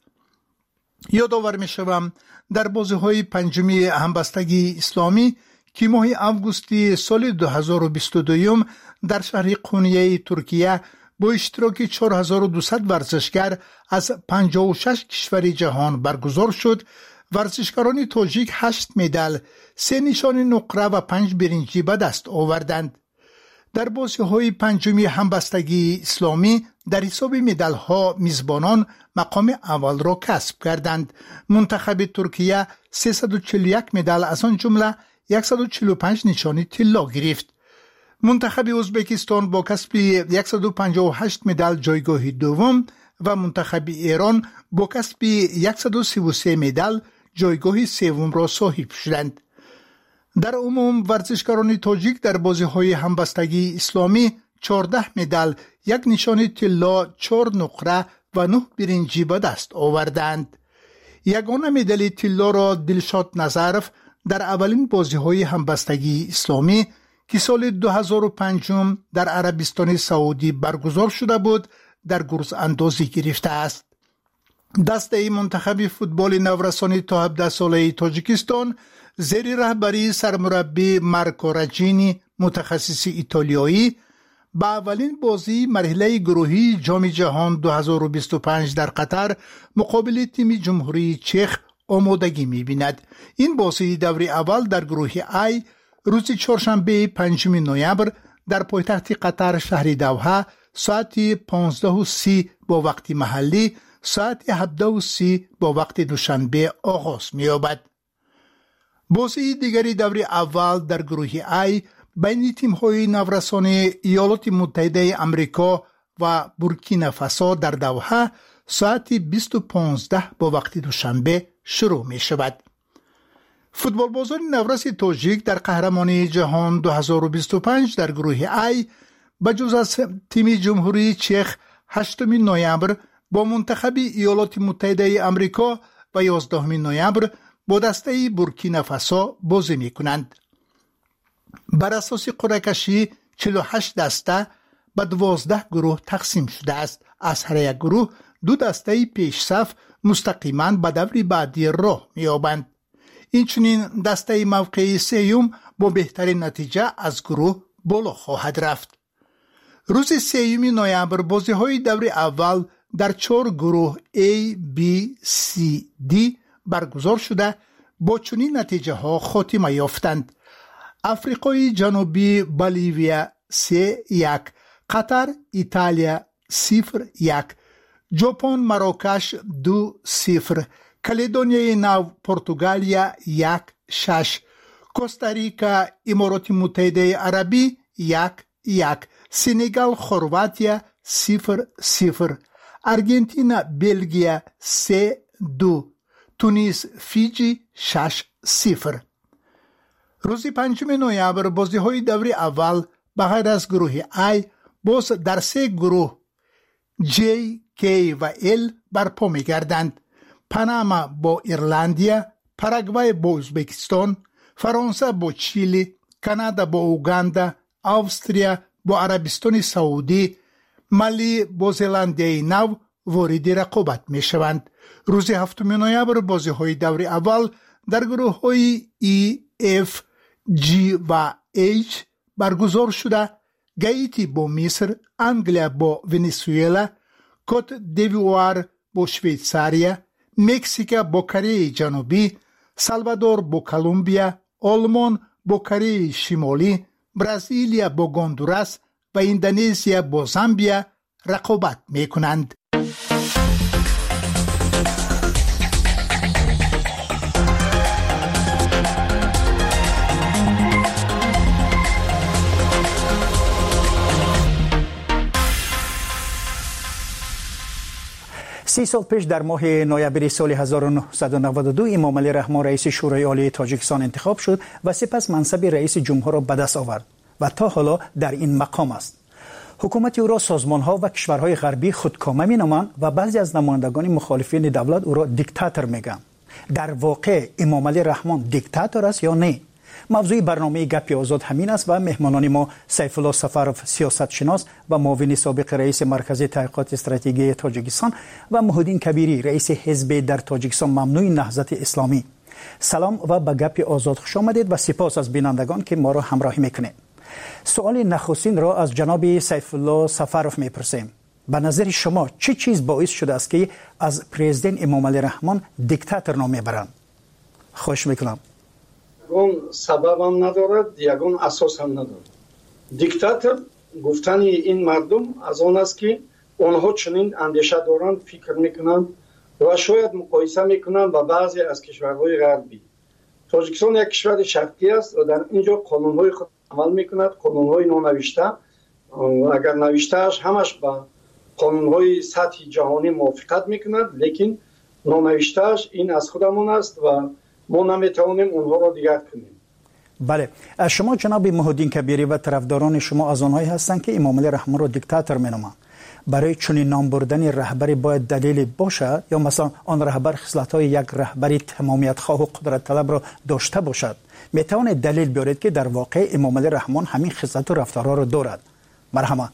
یادآور می‌شوم در بازی‌های پنجمی همبستگی اسلامی که ماه آگوست سال 2022 در شهر قونیه ترکیه با اشتراک 4200 ورزشگر از 56 کشور جهان برگزار شد، ورزشکاران تاجیک 8 مدال، 3 نشان نقره و 5 برنجی به دست آوردند. در بازی‌های پنجمی همبستگی اسلامی در حساب مدال‌ها میزبانان مقام اول را کسب کردند. منتخب ترکیه 341 مدال از آن جمله 145 نشانی طلا گرفت. منتخب ازبکستان با کسب 158 مدال جایگاه دوم و منتخب ایران با کسب 133 مدال جایگاه سوم را صاحب شدند. در عموم ورزشکاران تاجیک در بازی‌های همبستگی اسلامی 14 مدال، 1 نشان طلا، 4 نقره و 9 برنجی به دست آوردند. یگانه مدال طلا را دلشاد نظرف در اولین بازی‌های همبستگی اسلامی که سال 2005 در عربستان سعودی برگزار شده بود در گرز اندازی گرفته است. دسته منتخب فوتبال نورسان تا 17 ساله تاجیکستان زیر رهبری سرمربی مارکو راجینی متخصص ایتالیایی با اولین بازی مرحله گروهی جام جهان 2025 در قطر مقابل تیم جمهوری چخ آمادگی می‌بیند. این بازی دور اول در گروه ای روز چهارشنبه 5 نوامبر در پایتخت قطر شهر دوحه ساعت 15:30 با وقت محلی، ساعت 17:30 با وقت دوشنبه آغاز می‌یابد. بازی دیگری دور اول در گروه ای بین تیم‌های نورسان ایالات متحده آمریکا و بورکینافاسو در دوحه ساعت 20:15 با وقت دوشنبه شروع می شود. فوتبال بازان نورس تاجیک در قهرمانی جهان 2025 در گروه ای بجز از تیم جمهوری چخ 8 نوامبر با منتخب ایالات متحده آمریکا و 11 نوامبر با دسته بورکینافاسو بازی می کنند. بر اساس قرعه کشی 48 دسته به 12 گروه تقسیم شده است. از هر یک گروه 2 دسته پیش صف مستقیما به دور بعدی راه می‌یابند. اینچنین دسته موقعی سوم با بهترین نتیجه از گروه بالا خواهد رفت. روز 3 نوامبر بازی‌های دور اول در 4 گروه A, B, C, D برگزار شده با چنین نتیجه ها خاتمه یافتند: افریقای جنوبی بولیویا 3-1، قطر ایتالیا 0-1، ژاپن مراکش 2-0، کالدونیای نو پرتغالیا 1-6، کوستاریکا امارات متحده عربی 1-1، سنگال خرواتیا 0-0، ارژانتین بلژیا 3-2، تونیس فیجی 6-0. روز 5 نوامبر بازی‌های دوره اول به غیر از گروه I باز در 3 گروه J, K و L برپا می‌گردند. پاناما با ایرلندیا، پاراگوای با ازبکستان، فرانسه با چیلی، کانادا با اوگاندا، استرالیا با عربستان سعودی، مالی با زلندیای نو وارد رقابت می‌شوند. روز 7 نوامبر بازی‌های دوره اول در گروه‌های E, F, G و H برگزار شده. گایتی با مصر، انگلیا با ونزوئلا، کوت دیووار با شویتزاریا، مکزیک با کره جنوبی، سالوادور با کلمبیا، آلمان با کره شمالی، برزیلیا با هندوراس و اندونزیا با زامبیا رقابت می‌کنند. سی سال پیش در ماه نوامبر سال 1992 امام علی رحمان رئیس شورای عالی تاجیکستان انتخاب شد و سپس منصب رئیس جمهور را به دست آورد و تا حالا در این مقام است. حکومت او را سازمان‌ها و کشورهای غربی خودکامه می‌نامند و بعضی از نمایندگان مخالفین دولت او را دیکتاتور می‌گویند. در واقع امام علی رحمان دیکتاتور است یا نه؟ موضوع برنامه گپ آزاد همین است و مهمانان ما سیف الله سفرов سیاستشناس و معاون سابق رئیس مرکز تحقیقات استراتژی تاجیکستان و محمودین کبیری رئیس حزب در تاجیکستان ممنوع نهضت اسلامی. سلام و به گپ آزاد خوش آمدید و سپاس از بینندگان که ما را همراهی میکنید. سوال نخستین را از جناب سیف الله سفرов میپرسیم. به نظر شما چه چیز باعث شده است که از پرزیدنت امام علی رحمان دیکتاتور نام میبرند؟ خوش میکنم. یگان سبب هم ندارد، یگان اساس هم ندارد. دیکتاتور گفتن این مردم از آن است که آنها چنین اندیشه دارند، فکر میکنند و شاید مقایسه میکنند با بعضی از کشورهای غربی. تاجیکستان یک کشور شرقی است و در اینجا قانونهای خود عمل میکند، قانونهای نونوشته. اگر نوشتهش همش با قانونهای سطح جهانی موافقت میکند، لیکن نونوشتهش این از خودمان است و ما نمیتوانیم اونها را دیگر کنیم. بله، شما جناب محمودین کبیری و طرفداران شما از آنهایی هستند که امام علی رحمان را دیکتاتور مینامند. برای چنین نام بردن رهبری باید دلیل باشد یا مثلا آن رهبر خصلت‌های یک رهبری تمامیت خواه و قدرت طلب را داشته باشد؟ میتوانید دلیل بیارید که در واقع امام علی رحمان همین خصلت و رفتارها را دارد؟ مرحبا.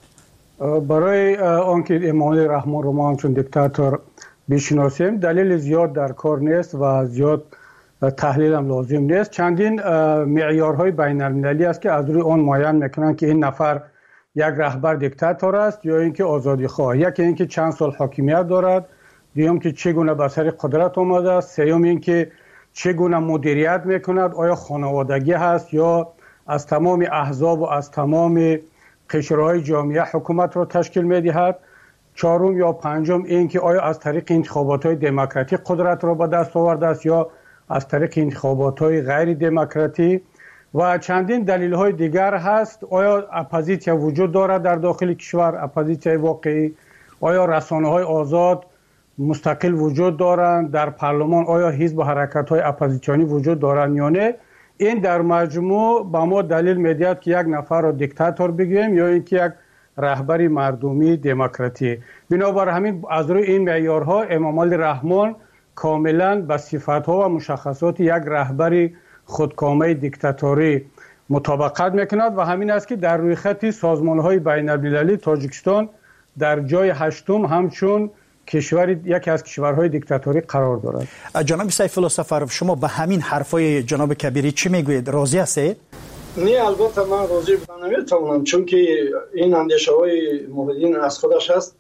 برای آنکه امام علی رحمان را ما همچون دیکتاتور بشناسیم دلیل زیاد در کار نیست و زیاد تحلیل هم لازم نیست. چندین معیارهای بین المللی است که از روی آن معین میکنند که این نفر یک رهبر دیکتاتور است یا اینکه آزادی خواه. یکی اینکه چند سال حاکمیت دارد، دوم که چگونه به سر قدرت آمده است، سوم اینکه چگونه مدیریت میکند، آیا خانوادگی هست یا از تمام احزاب و از تمام قشرهای جامعه حکومت را تشکیل میدهد، چهارم یا پنجم اینکه آیا از طریق انتخابات‌های دموکراتیک قدرت را به دست آورده است یا از طریق انتخابات‌های غیر دموکراتی و چندین دلیل‌های دیگر هست. آیا اپوزیسیون وجود دارد در داخل کشور، اپوزیسیون واقعی؟ آیا رسانه‌های آزاد مستقل وجود دارند در پارلمان؟ آیا حزب و حرکت‌های اپوزیسیونی وجود دارند یا نه؟ این در مجموع با ما دلیل می‌دهد که یک نفر را دیکتاتور بگوییم یا اینکه یک رهبری مردمی دموکراتی. بنابر همین از روی این معیارها امام علی رحمان کاملا به صفات‌ها و مشخصات یک رهبری خودکامه دیکتاتوری مطابقت میکند و همین است که در روی خط سازمان‌های بین‌المللی تاجیکستان در جای 8 همچون کشور یکی از کشورهای دیکتاتوری قرار دارد. جناب سیف الله سفرov شما به همین حرفای جناب کبیری چی میگویید؟ راضی هستید؟ نه البته من راضی بودن نمیتونم، چون که این اندیشه‌های محمودین از خودش است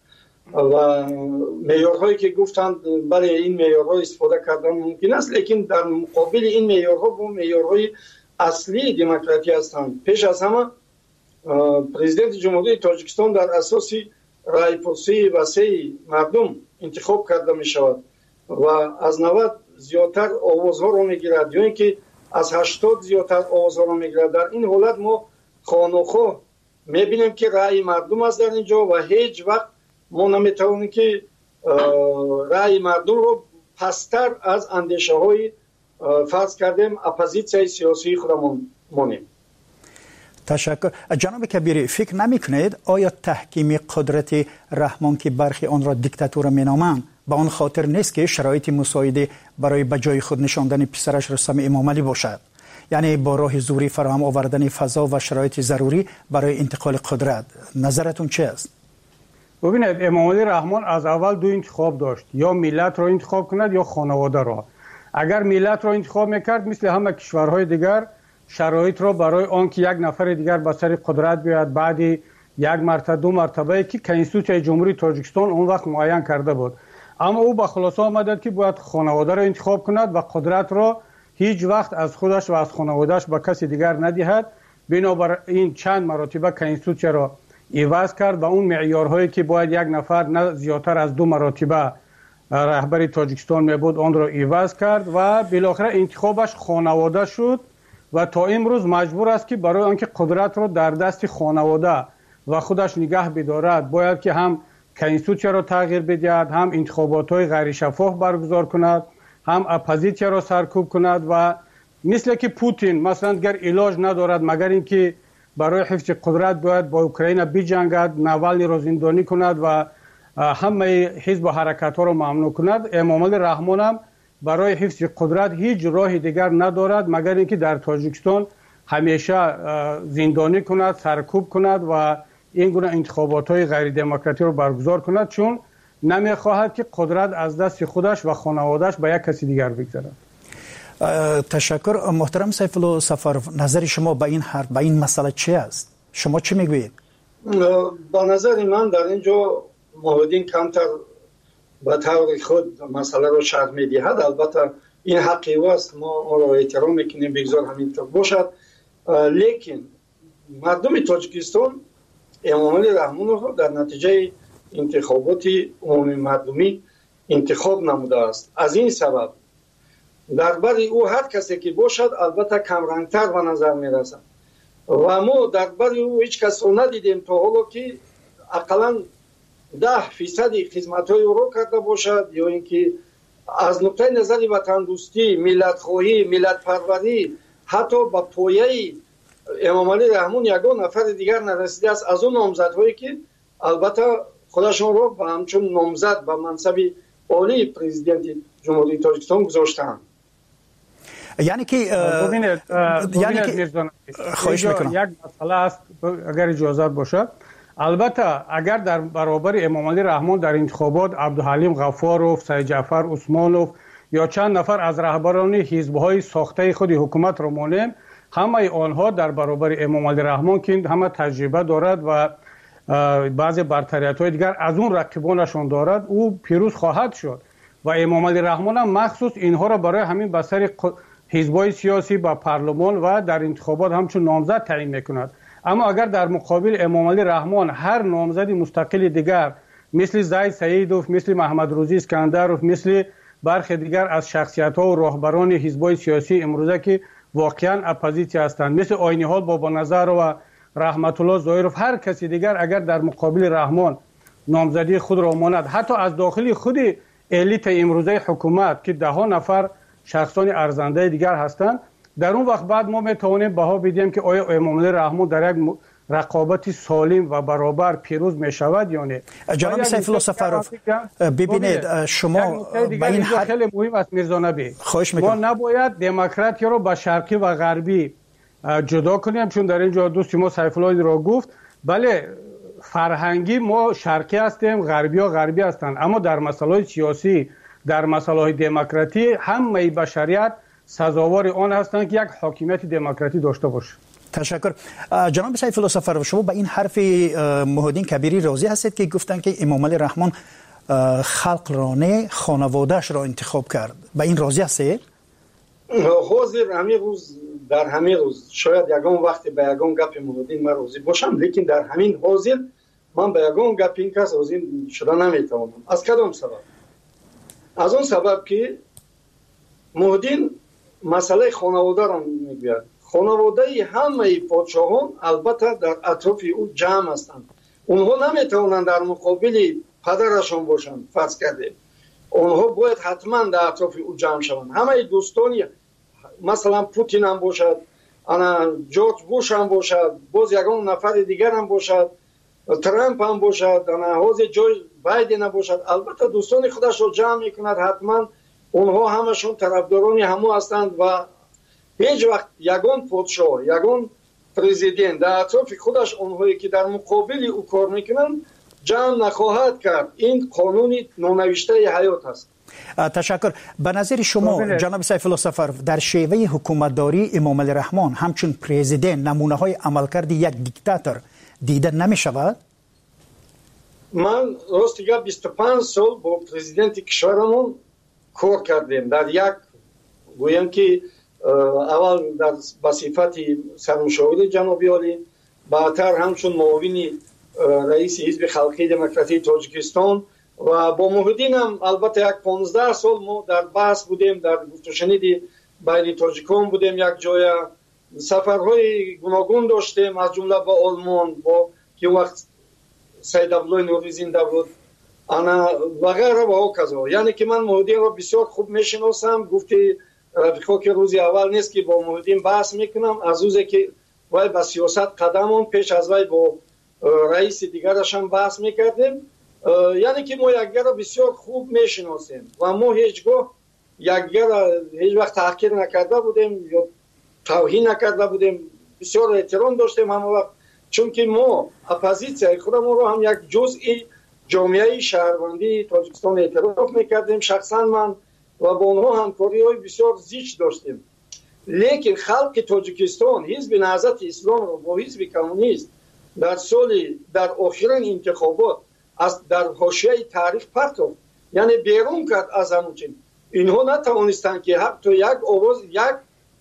و معیارهایی که گفتند برای این معیارها استفاده کردن ممکن است، لیکن در مقابل این معیارها با معیارهای اصلی دموکراسی هستند. پیش از همه پرزیدنت جمهوری تاجیکستان در اساس رای‌پرسی وسیع مردم انتخاب کرده می شود و از 90 زیادتر آوازها را می گیرد یا اینکه از 80 زیادتر آوازها را می گیرد. در این حالت ما خانوخواه می بینیم که رای مردم است در اینجا و هیچ وقت ما نمیتوانیم که رای مردم رو پستر از اندیشه های فرض کردیم اپوزیسیون سیاسی خودمون مونیم. تشکر. جناب کبیری، فکر نمی کنید آیا تحکیم قدرت رحمان که برخی آن را دیکتاتور می نامند به آن خاطر نیست که شرایط مساعده برای به جای خود نشاندن پسرش رستم امامعلی باشد؟ یعنی با راه زوری فراهم آوردن فضا و شرایط ضروری برای انتقال قدرت. نظرتون چه است؟ ببینید، امامعلی رحمان از اول دو انتخاب داشت، یا ملت را انتخاب کند یا خانواده را. اگر ملت را انتخاب میکرد مثل همه کشورهای دیگر شرایط را برای آنکه یک نفر دیگر به سر قدرت بیاید بعد یک مرتبه دو مرتبه که کنستیتوسیون جمهوری تاجیکستان اون وقت معین کرده بود، اما او به خلاصه آمد که باید خانواده را انتخاب کند و قدرت را هیچ وقت از خودش و از خانوادهش به کسی دیگر ندهد. بنابراین چند مرتبه کنستیتوسیون را عوض کرد و اون معیارهایی که باید یک نفر نه زیادتر از 2 مرتبه رهبر تاجیکستان می بود آن را عوض کرد و بالاخره انتخابش خانواده شد و تا امروز مجبور است که برای آنکه قدرت را در دست خانواده و خودش نگه بدارد باید که هم کنستیتوسیون را تغییر بدهد، هم انتخابات‌های غیر شفاف برگزار کند، هم اپوزیسیون را سرکوب کند و مثل که پوتین مثلا گر علاج ندارد مگر اینکه برای حفظ قدرت باید با اوکراین بجنگد، ناوالنی را زندانی کند و همه حزب و حرکت‌ها را ممنوع کند. امامعلی رحمان هم برای حفظ قدرت هیچ راه دیگر ندارد مگر اینکه در تاجیکستان همیشه زندانی کند، سرکوب کند و این گونه انتخابات‌های غیر دموکراتیک را برگزار کند، چون نمی‌خواهد که قدرت از دست خودش و خانواده‌اش به یک کسی دیگر بگذرد. تشکر. محترم سیف الله سفرов، نظر شما به این حرف، به این مسئله چی است؟ شما چی میگویید؟ با نظر من در اینجا موهدین کمتر به طور خود مسئله رو شرح میدهد. البته این حقی است، ما آن را احترام میکنیم، بگذار همینطور باشد. لیکن مردم تاجیکستان امامعلی رحمان را در نتیجه انتخابات عمومی مردمی انتخاب نموده است. از این سبب درباره او هر کسی که باشد البته کمرنگتر به نظر میرسد و ما درباره او هیچ کس را ندیدیم تا حالا که اقلا 10% خدمت‌های او را کرده باشد یا اینکه از نقطه نظر وطن دوستی، ملت خواهی، ملت پروری حتی به پایه امامعلی رحمان یگان نفر دیگر نرسیده است از اون نامزدهایی که البته خودشون را به همچون نامزد به منصب عالی پرزیدنت جمهوری تاجیکستان گذاشتند. یعنی که ببینید خواهش میکنم یک مسئله است اگر اجازت باشد. البته اگر در برابر امامعلی رحمان در انتخابات عبدالحلیم غفاروف، سید جعفر عثمانوف یا چند نفر از رهبران حزب‌های ساخته خود حکومت را مانیم، همه آنها در برابر امامعلی رحمان که همه تجربه دارد و بعضی برتریت‌های دیگر از اون رقیبانشون دارد، او پیروز خواهد شد و امامعلی رحمان هم مخصوص اینها را برای همین بسر حزب‌های سیاسی با پارلمان و در انتخابات همچون نامزد تعیین میکند. اما اگر در مقابل امامعلی رحمان هر نامزد مستقل دیگر مثل زید سیدوف، مثل محمد روزی اسکندروف، مثل برخی دیگر از شخصیت‌ها و راهبران حزب‌های سیاسی امروزه که واقعا اپوزیسیون هستند مثل عینی‌حال بابا نظر و رحمت الله ظاهرов، هر کسی دیگر اگر در مقابل رحمان نامزدی خود را ماند، حتی از داخل خود الیت امروزه حکومت که 10 نفر شخصان ارزنده دیگر هستند، در اون وقت بعد ما میتوانیم بها بدیم که آیا امامعلی رحمان در یک رقابت سالم و برابر پیروز میشود یا نه. جناب سیف الله سفرov، ببینید شما به این خیلی مهم است میرزا نبی، ما نباید دموکراتی رو با شرقی و غربی جدا کنیم، چون در اینجا دوست ما سیف الله را گفت بله فرهنگی ما شرقی هستیم، غربی ها غربی هستند، اما در مسائل سیاسی، در مسائل دموکراتی همه بشریت سزاوار آن هستند که یک حاکمیت دموکراتی داشته باشه. تشکر. جناب سیف الله سفرov، شما با این حرف موهدین کبیری راضی هستید که گفتن که امامعلی رحمان خلق را نه خانواده‌اش را انتخاب کرد؟ با این راضی هستید؟ حاضر همین روز در همین روز شاید یگان وقتی به یگان گپ موهدین من راضی باشم، لیکن در همین حاضر من به یگان گپ این کس راضی شدن نمیتوانم. از کدام سبب؟ از اون سبب که موهدین مسئله خانواده را میگوید. خانواده همه پادشاهان البته در اطراف او جمع هستند. اونها نمیتوانند در مقابل پدرشان باشند. فرض کرده اونها باید حتما در اطراف او جمع شوند. همه دوستانی مثلا پوتین هم باشد، انا جورج بوش هم باشد، باز یگان نفر دیگر هم باشد، ترامپ هم باشد، انا حوز جو بایدن هم باشد، البته دوستان خودش رو جمع میکند. حتما اونها همشون طرفدارانی همو هستند و هیچ وقت یگان پادشاه، یگان پرزیدنت در اطراف خودش اونهایی که در مقابل او کار میکنند جمع نخواهد کرد. این قانونی نونوشته حیات است. تشکر. به نظر شما جناب سیف الله سفرов در شیوه حکومتداری امام علی رحمان همچون پرزیدنت نمونه های عملکرد یک دیکتاتور دیده نمی شود؟ من راست دیگه 25 سال با پرزیدنت کشورمون کار کردیم. در یک گویم که اول در بصفت سرمشاور جنابی عالی، بعدتر همچون معاون رئیس حزب خلقی دموکراتی تاجیکستان و با محدین هم البته یک 15 سال ما در بحث بودیم، در گفت و شنید بین تاجیکان بودیم، یک جای سفرهای گوناگون داشتیم، از جمله با آلمان، با که وقت سید عبدالله نوری زنده بود، انا وغیره و هکذا. یعنی که من محدین را بسیار خوب میشناسم. گفتی رفیقا که روزی اول نیست که با محدین بحث میکنم، از روزی که وای با سیاست قدمون پیش از وای با رئیس دیگرش هم بحث میکردیم. یعنی که ما یکدیگر را بسیار خوب میشناسیم و ما هیچگاه یکدیگر را هیچ وقت تحقیر نکرده بودیم یا توهین نکرده بودیم، بسیار احترام داشتیم همه وقت، چون که ما اپوزیسیون خودمون رو هم یک جزئی جامعه شهروندی تاجیکستان اعتراف میکردیم، شخصا من و با اونها همکاری های بسیار زیچ داشتیم. لیکن خلق تاجیکستان حزب نهضت اسلام رو با حزب کمونیست در آخرین انتخابات در حاشیه تاریخ پرتاب، یعنی بیرون کرد از همون. اینها نتوانستند که حتی یک آواز یک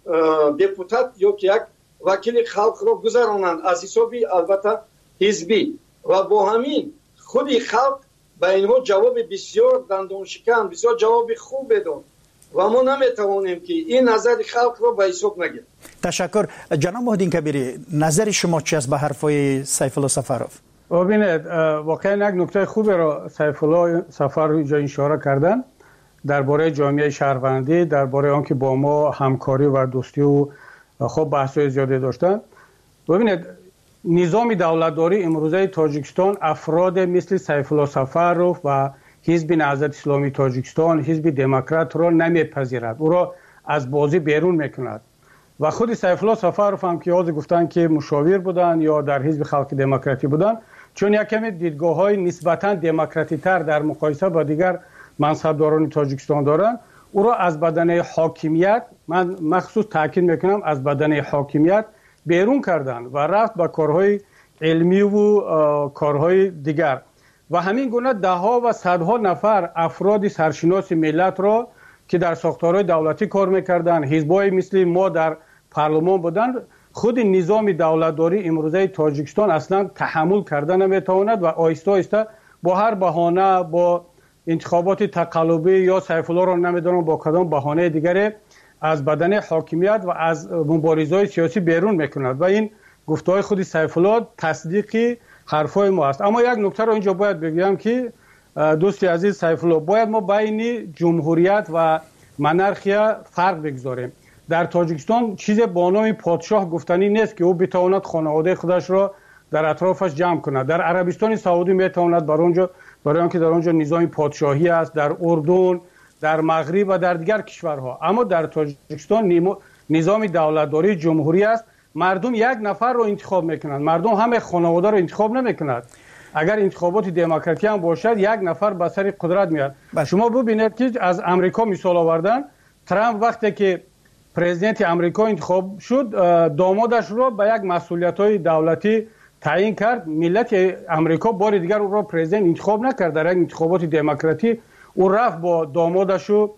دپوتات یا که یک وکیل خلق را گذرانند از حسابی البته حزبی، و با همین خودی خلق به اینها جواب بسیار دندان شکن، بسیار جواب خوب بداد و ما نمیتوانیم که این نظر خلق را به حساب نگیریم. تشکر. جناب محدین کبیری، نظر شما چی است به حرفای سیف الله سفرov؟ ببینید واقعا یک نکته خوبی را سیف الله سفرov اینجا اشاره کردن درباره جامعه شهروندی، درباره آنکه با ما همکاری و دوستی و خب بحث‌های زیادی داشتن. ببینید نظام دولتداری امروزه تاجیکستان افراد مثل سیف الله سفرov و حزب نهضت اسلامی تاجیکستان، حزب دموکرات را نمیپذیرد، او را از بازی بیرون میکند. و خود سیف الله سفرov هم که یاد گفتن که مشاور بودن یا در حزب خلق دموکراتی بودن، چون یک کمی دیدگاه‌های نسبتاً دموکراتی تر در مقایسه با دیگر منصبداران تاجیکستان دارند، او را از بدنه حاکمیت، من مخصوص تاکید میکنم از بدنه حاکمیت بیرون کردن و رفت به کارهای علمی و کارهای دیگر. و همین گونه ده ها و صدها نفر افراد سرشناس ملت را که در ساختارهای دولتی کار میکردن، حزبای مثل ما در پارلمان بودن، خود نظام دولتداری امروزه تاجیکستان اصلا تحمل کردن نمیتواند و آهسته آهسته با هر بهانه، با انتخابات تقلبی یا سیف الله را نمیدونم با کدام بهانه دیگری از بدن حاکمیت و از مبارزه‌های سیاسی بیرون میکند و این گفته‌های خود سیف الله تصدیق حرفای ما است. اما یک نکته رو اینجا باید بگم که دوستی عزیز سیف الله، باید ما بین جمهوریت و منارخیا فرق بگذاریم. در تاجیکستان چیز با نام پادشاه گفتنی نیست که او بتواند خانواده خودش را در اطرافش جمع کند. در عربستان سعودی میتواند برای آنکه در آنجا نظام پادشاهی است، در اردن، در مغرب و در دیگر کشورها. اما در تاجیکستان نظام دولتداری جمهوری است. مردم یک نفر رو انتخاب میکنند، مردم همه خانواده رو انتخاب نمیکنند. اگر انتخابات دموکراتی هم باشد یک نفر به سر قدرت میاد. شما ببینید که از امریکا مثال آوردن، ترامپ وقتی که پرزیدنت امریکا انتخاب شد، دامادش رو به یک مسئولیت‌های دولتی تعیین کرد. ملت امریکا بار دیگر او را پرزیدنت انتخاب نکرد. در یک انتخابات دموکراتی او رفت با دامادش و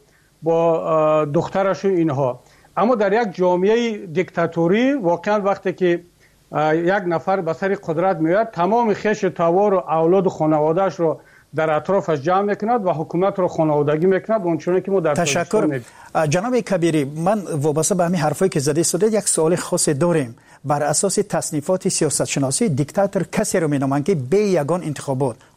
با دخترش و اینها. اما در یک جامعه دیکتاتوری واقعا وقتی که یک نفر به سر قدرت میاد، تمام خویش توار و اولاد و خانواده‌اش رو در اطرافش جمع میکند و حکومت رو خانوادگی میکند. اونچنانی که ما در تشکر. جناب کبیری، من وابسته به همین حرفایی که زده شده یک سوال خاص داریم. بر اساس تصنیفات سیاست شناسی دیکتاتور کسی رو مینامند که بی یگان انتخابات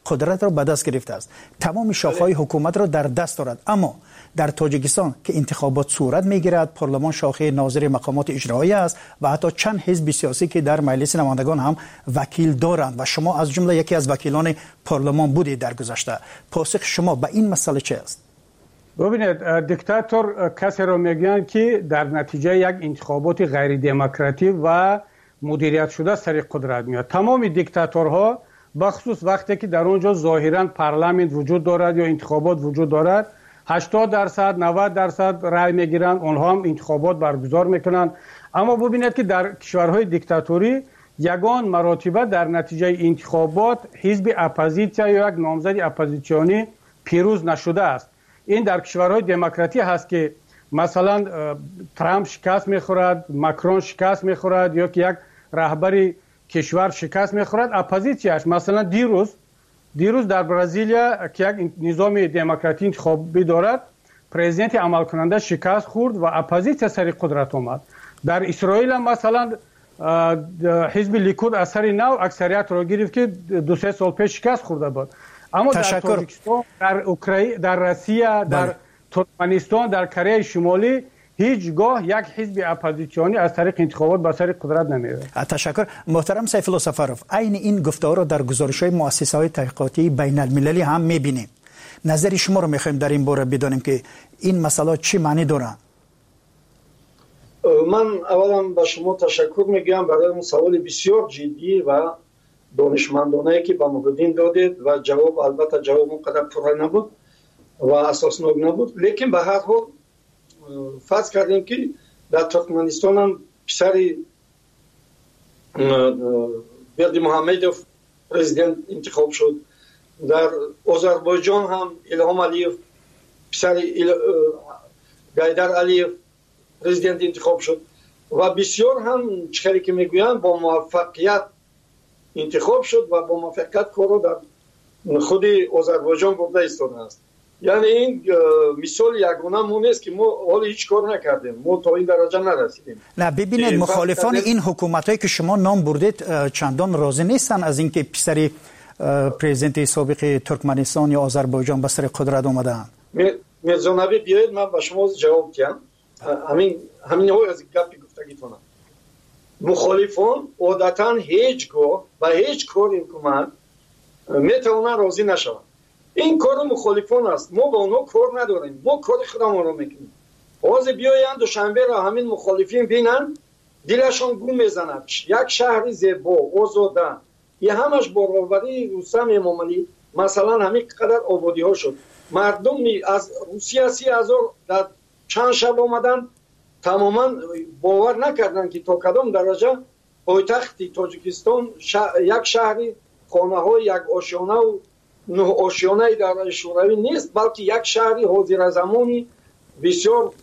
قدرت را به دست گرفته است، تمام شاخه‌های حکومت را در دست دارد. اما در تاجیکستان که انتخابات صورت میگیرد، پارلمان شاخه ناظر مقامات اجرایی است و حتی چند حزب سیاسی که در مجلس نمایندگان هم وکیل دارند و شما از جمله یکی از وکیلان پارلمان بودید در گذشته. پاسخ شما به این مسئله چه است؟ ببینید، دیکتاتور کسی رو میگن که در نتیجه یک انتخابات غیر دموکراتیک و مدیریت شده سر قدرت میاد. تمام دیکتاتورها بخصوص وقتی که در اونجا ظاهرا پارلمان وجود دارد یا انتخابات وجود دارد 80% 90% رای میگیرن، اونها هم انتخابات برگزار میکنن. اما ببینید که در کشورهای دیکتاتوری یگان مراتبه در نتیجه انتخابات حزب اپوزیسیا یا یک نامزد اپوزیسیونی پیروز نشده است. این در کشورهای دموکراتیک هست که مثلا ترامپ شکست میخورد، ماکرون شکست میخورد یا که یک رهبری کشور شکست میخورد، اپوزیسیاش مثلا دیروز در برزیلیا که یک نظام دموکراتیک انتخابی دارد، پرزیدنت عمل کننده شکست خورد و اپوزیسیا سر قدرت آمد. در اسرائیل مثلا حزب لیکود اثر نو اکثریت را گرفت که 2-3 سال پیش شکست خورده بود. اما در تاجیکستان، در اوکراین، در روسیه، در ترکمنستان، در کره شمالی هیچگاه یک حزب اپوزیسیونی از طریق انتخابات به سر قدرت نمیره. تشکر. محترم سیف الله سفروف، عین این گفتار را در گزارش‌های مؤسسه‌های تحقیقاتی بین المللی هم می‌بینیم. نظر شما رو می‌خوایم در این باره بدانیم که این مسئله چی معنی دارند. من اولا به شما تشکر میگم برای اون سوال بسیار جدی و دانشمندانه که به ما دادید و جواب البته جواب اونقدر پره نبود و اساسناک نبود، لیکن به هر حال فرض کردیم که در ترکمنستان هم پسر برد محمدوف پرزیدنت انتخاب شد، در آذربایجان هم الهام علیف پسر گایدر علیف پرزیدنت انتخاب شد و بسیار هم چیزی که میگویم با موفقیت انتخاب شد و با موفقیت کارو در خود آذربایجان برده ایستاده است. یعنی این مثال یگانه مون است که ما حالا هیچ کار نکردیم، ما تا این درجه نرسیدیم. نه ببینید، مخالفان این حکومتایی که شما نام بردید چندان راضی نیستن از اینکه پسر پرزیدنت سابق ترکمنستان یا آذربایجان به سر قدرت اومدن. میرزا نبی بیاید من به شما جواب بدم. همین های از گپی گفتگیتونم. مخالفان عادتا هیچگاه و هیچ کار حکومت میتونن راضی نشون. این کار مخالفان است، ما با اونها کار نداریم، ما کار خودمون رو میکنیم. باز بیایند دوشنبه را همین مخالفین بینن دلشان گم میزند. یک شهر زیبا آزاده، یه همش باروری رستم امام علی مثلا همین قدر آبادی ها شد، مردم از روسیه 30,000 در چند شب آمدن، تماما باور نکردن که تا کدام درجه پایتخت تاجیکستان یک شهری خانه های یک آشیانه و 9 آشیانه در شوروی نیست، بلکه یک شهری حاضر زمانی بسیار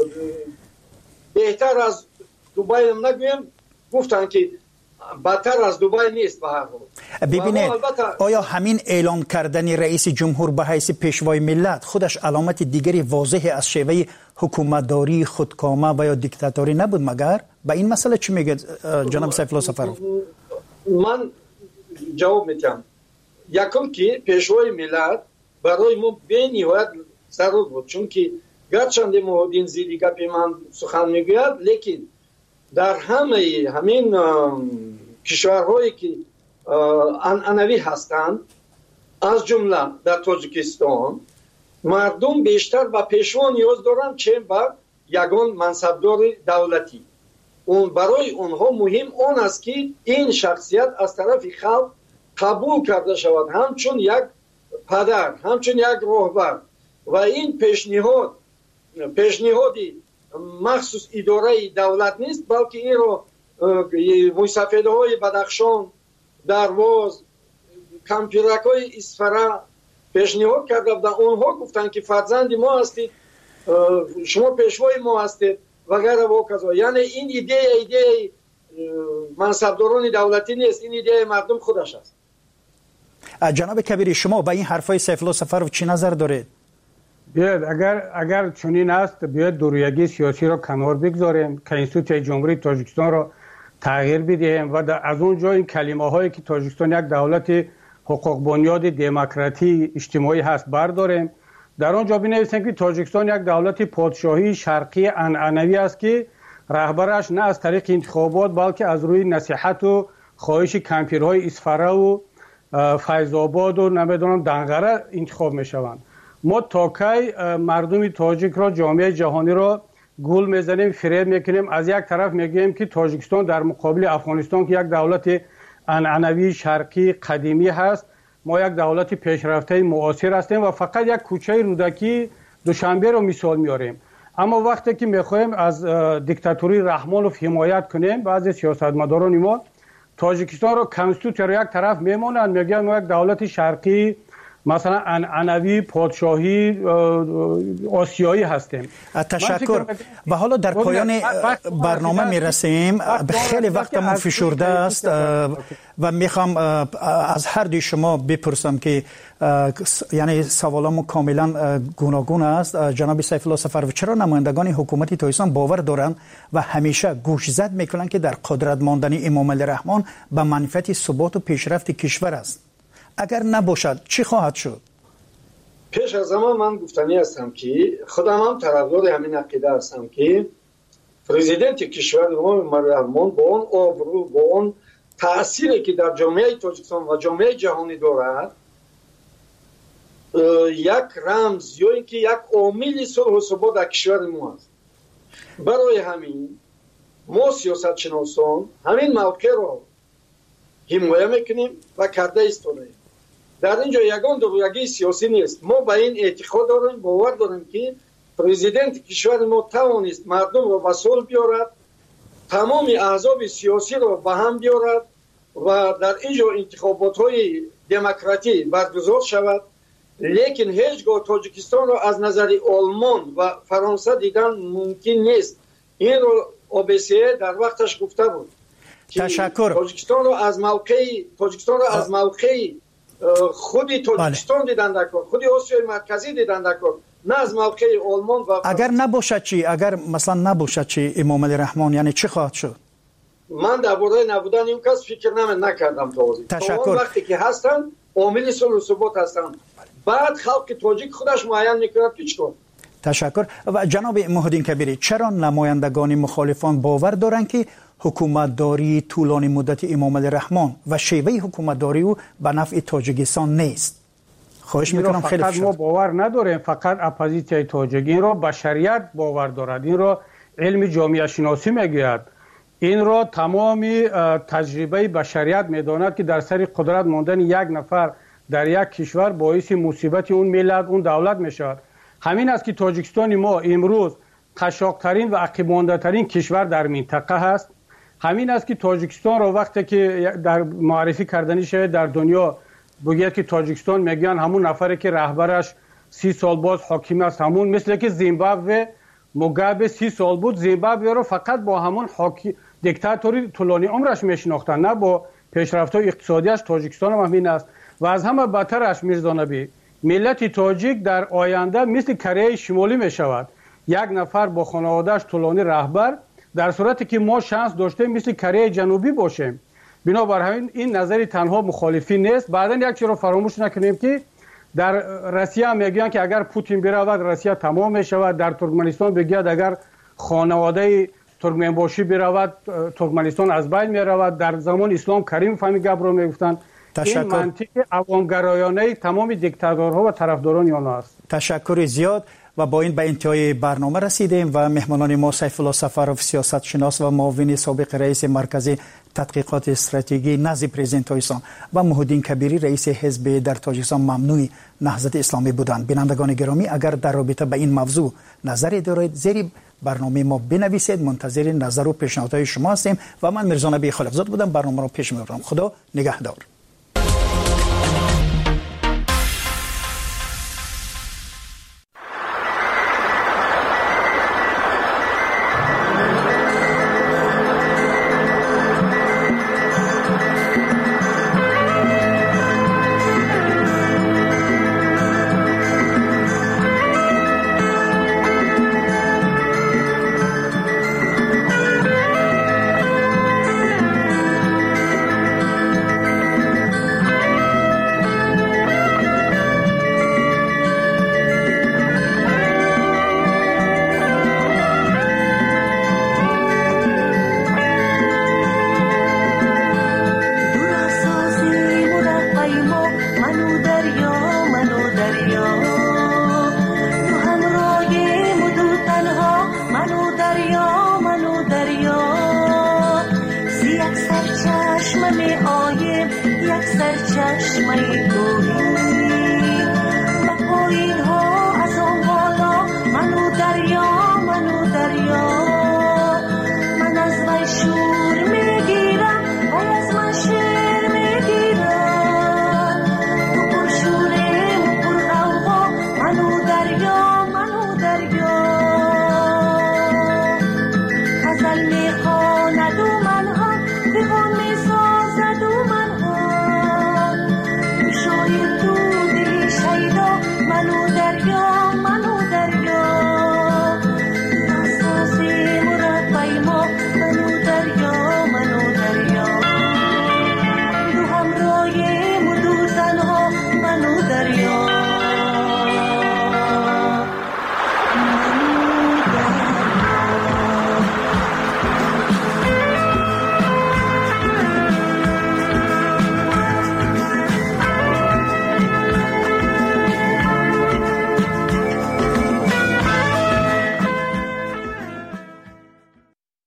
بهتر از دوبای هم نگویم، گفتن که بدتر از دوبای نیست. به هر حال ببینید، آیا همین اعلام کردن رئیس جمهور به حیث پیشوای ملت خودش علامت دیگری واضح از شیوه حکومتداری خودکامه و یا دیکتاتوری نبود مگر؟ به این مسئله چی میگه جناب سیف الله سفروف؟ من جواب میدم. یکم که پیشوای ملت برای ما به نهایت ضرور بود، چون که گرچند مهدین زیدی گپی من سخن میگوید، لیکن در همین کشورهایی که عنعنوی هستند از جمله در تاجیکستان مردم بیشتر به پیشوا نیاز دارند چه به یگان منصبدار دولتی. اون برای اونها مهم آن است که این شخصیت از طرف خلق قبول کرده شود همچون یک پدر، همچون یک راهبر و این پیشنهادی مخصوص اداره دولت نیست، بلکه این رو موسفیده های بدخشان، درواز، کمپیرک های اسفره پیشنهاد کرده بودن. اونها گفتن که فرزند ما هستید، شما پیشوای ما هستید و غیره و کذا. یعنی این ایده منصبداران دولتی نیست، این ایده مردم خودش است. جناب کبیری، شما با این حرفای سیف الله سفروف چی نظر دارید؟ بیاید اگر چنین است بیاید دورویگی سیاسی را کنار بگذاریم، کنستیتوسیون جمهوری تاجیکستان را تغییر بدهیم و از اونجا این کلمه هایی که تاجیکستان یک دولت حقوق بنیاد دموکراسی اجتماعی هست برداریم. در آنجا بنویسیم که تاجیکستان یک دولت پادشاهی شرقی عنعنوی است که رهبرش نه از طریق انتخابات بلکه از روی نصیحت و خواهش کمپیرهای اصفهان و فیض‌آباد و نمیدونم دنقره انتخاب میشوند. ما تا کی مردم تاجیک را، جامعه جهانی را گول میزنیم، فریب میکنیم؟ از یک طرف میگیم که تاجیکستان در مقابل افغانستان که یک دولت عنعنوی شرقی قدیمی هست، ما یک دولت پیشرفته معاصر هستیم و فقط یک کوچه رودکی دوشنبه رو مثال میاریم. اما وقتی که میخوایم از دیکتاتوری رحمانوف حمایت کنیم، بعضی سیاستمداران ما تاجیکستان رو کنستیتوسیون رو یک طرف میمونند، میگن ما یک دولت شرقی مثلا عنعنوی پادشاهی آسیایی هستیم. تشکر. و حالا در پایان برنامه میرسیم. خیلی وقتمون فشرده است و میخوام از هر دوی شما بپرسم که یعنی سوالامو کاملا گوناگون است. جناب سیف الله سفروی، چرا نمایندگان حکومت تاجیکستان باور دارند و همیشه گوش زد میکنند که در قدرت ماندن امام علی رحمان به منفعت ثبات و پیشرفت کشور است؟ اگر نباشد چی خواهد شد؟ پیش از همه من گفتنی هستم که خودم هم طرفدار همین عقیده هستم که پرزیدنت کشور امام علی رحمان با اون آبرو، با اون تأثیری که در جامعه تاجیکستان و جامعه جهانی دارد، یک رمز یا اینکه یک عامل صلح و ثبات در کشور ما است. برای همین ما سیاستشناسان همین موقع را حمایت میکنیم و کرده ایستادیم. در اینجا یگان دویگی سیاسی نیست. ما به این اعتقاد داریم، باور داریم که پرزیدنت کشور ما توانست مردم را به صلح بیارد، تمام احزاب سیاسی را به هم بیارد و در اینجا انتخابات های دموکراتی برگزار شود. لیکن هیچگاه تاجیکستان را از نظر آلمان و فرانسه دیدن ممکن نیست. این را OBSE در وقتش گفته بود. تشکر. تاجیکستان را از موقع خودی تاجیکستان دیدن در کار، خودی آسیای مرکزی دیدن در کار، نه از موقع آلمان و اگر نباشد چی؟ اگر مثلا نباشد چی امام علی رحمان، یعنی چی خواهد شد؟ من درباره نبودن این کس فکر نکردم تا حاضر. تشکر. وقتی که هستن عامل صلح و ثبات هستن، بعد خلق تاجیک خودش معین میکنه که چطور. تشکر. و جناب محمدین کبیری، چرا نمایندگان مخالفان باور دارند که حکومتداری طولانی مدت امام علی رحمان و شیوه حکومتداری او به نفع تاجیکستان نیست؟ خواهش میکنم خیلی فقط ما باور نداریم، فقط اپوزیسیون تاجیک این را به شریعت باور دارد، این را علم جامعه شناسی میگوید، این را تمام تجربه بشریت میداند که در سر قدرت ماندن یک نفر در یک کشور باعث مصیبت اون ملت، اون دولت میشود. همین است که تاجیکستان ما امروز قشاق‌ترین و عقب مانده‌ترین کشور در منطقه هست. همین است که تاجیکستان را وقتی که در معرفی کردنی شده در دنیا بگید که تاجیکستان میگن همون نفری که رهبرش 30 سال باز حاکم است، همون مثل که زیمبابوه موگابه 30 سال بود، زیمبابوه رو فقط با همون دیکتاتوری طولانی عمرش میشناختن، نه با پیشرفت‌های اقتصادیش. تاجیکستان هم همین است و از همه بدترش میرزا نبی، ملت تاجیک در آینده مثل کره شمالی میشود، یک نفر با خانواده‌اش طولانی رهبر، در صورتی که ما شانس داشتیم مثل کره جنوبی باشیم. بنابراین این نظری تنها مخالفی نیست. بعداً یک چیز رو فراموش نکنیم که در روسیه میگن که اگر پوتین برود روسیه تمام میشود، در ترکمنستان بگید اگر خانواده ترکمنباشی برود ترکمنستان از بین میرود. در زمان اسلام کریم فهمی گپ رو میگفتن. این منطق عوامگرایانه تمام دیکتاتورها و طرفداران آنها است. تشکر زیاد. و با این به انتهای برنامه رسیدیم و مهمانان ما سیف الله سفروی، سیاست شناس و معاون سابق رئیس مرکز تحقیقات استراتژی نزد پرزیدنت تاجیکستان و محمدین کبیری رئیس حزب در تاجیکستان ممنوع نهضت اسلامی بودند. بینندگان گرامی، اگر در رابطه به این موضوع نظری دارید زیر برنامه ما بنویسید، منتظر نظر و پیشنهادهای شما هستیم. و من میرزا نبی خالقزاد بودم، برنامه رو پیش میبرم. خدا نگهدار. یک سرچشمه گوری و پایین ها از آن بالا منو دریا من از وی شور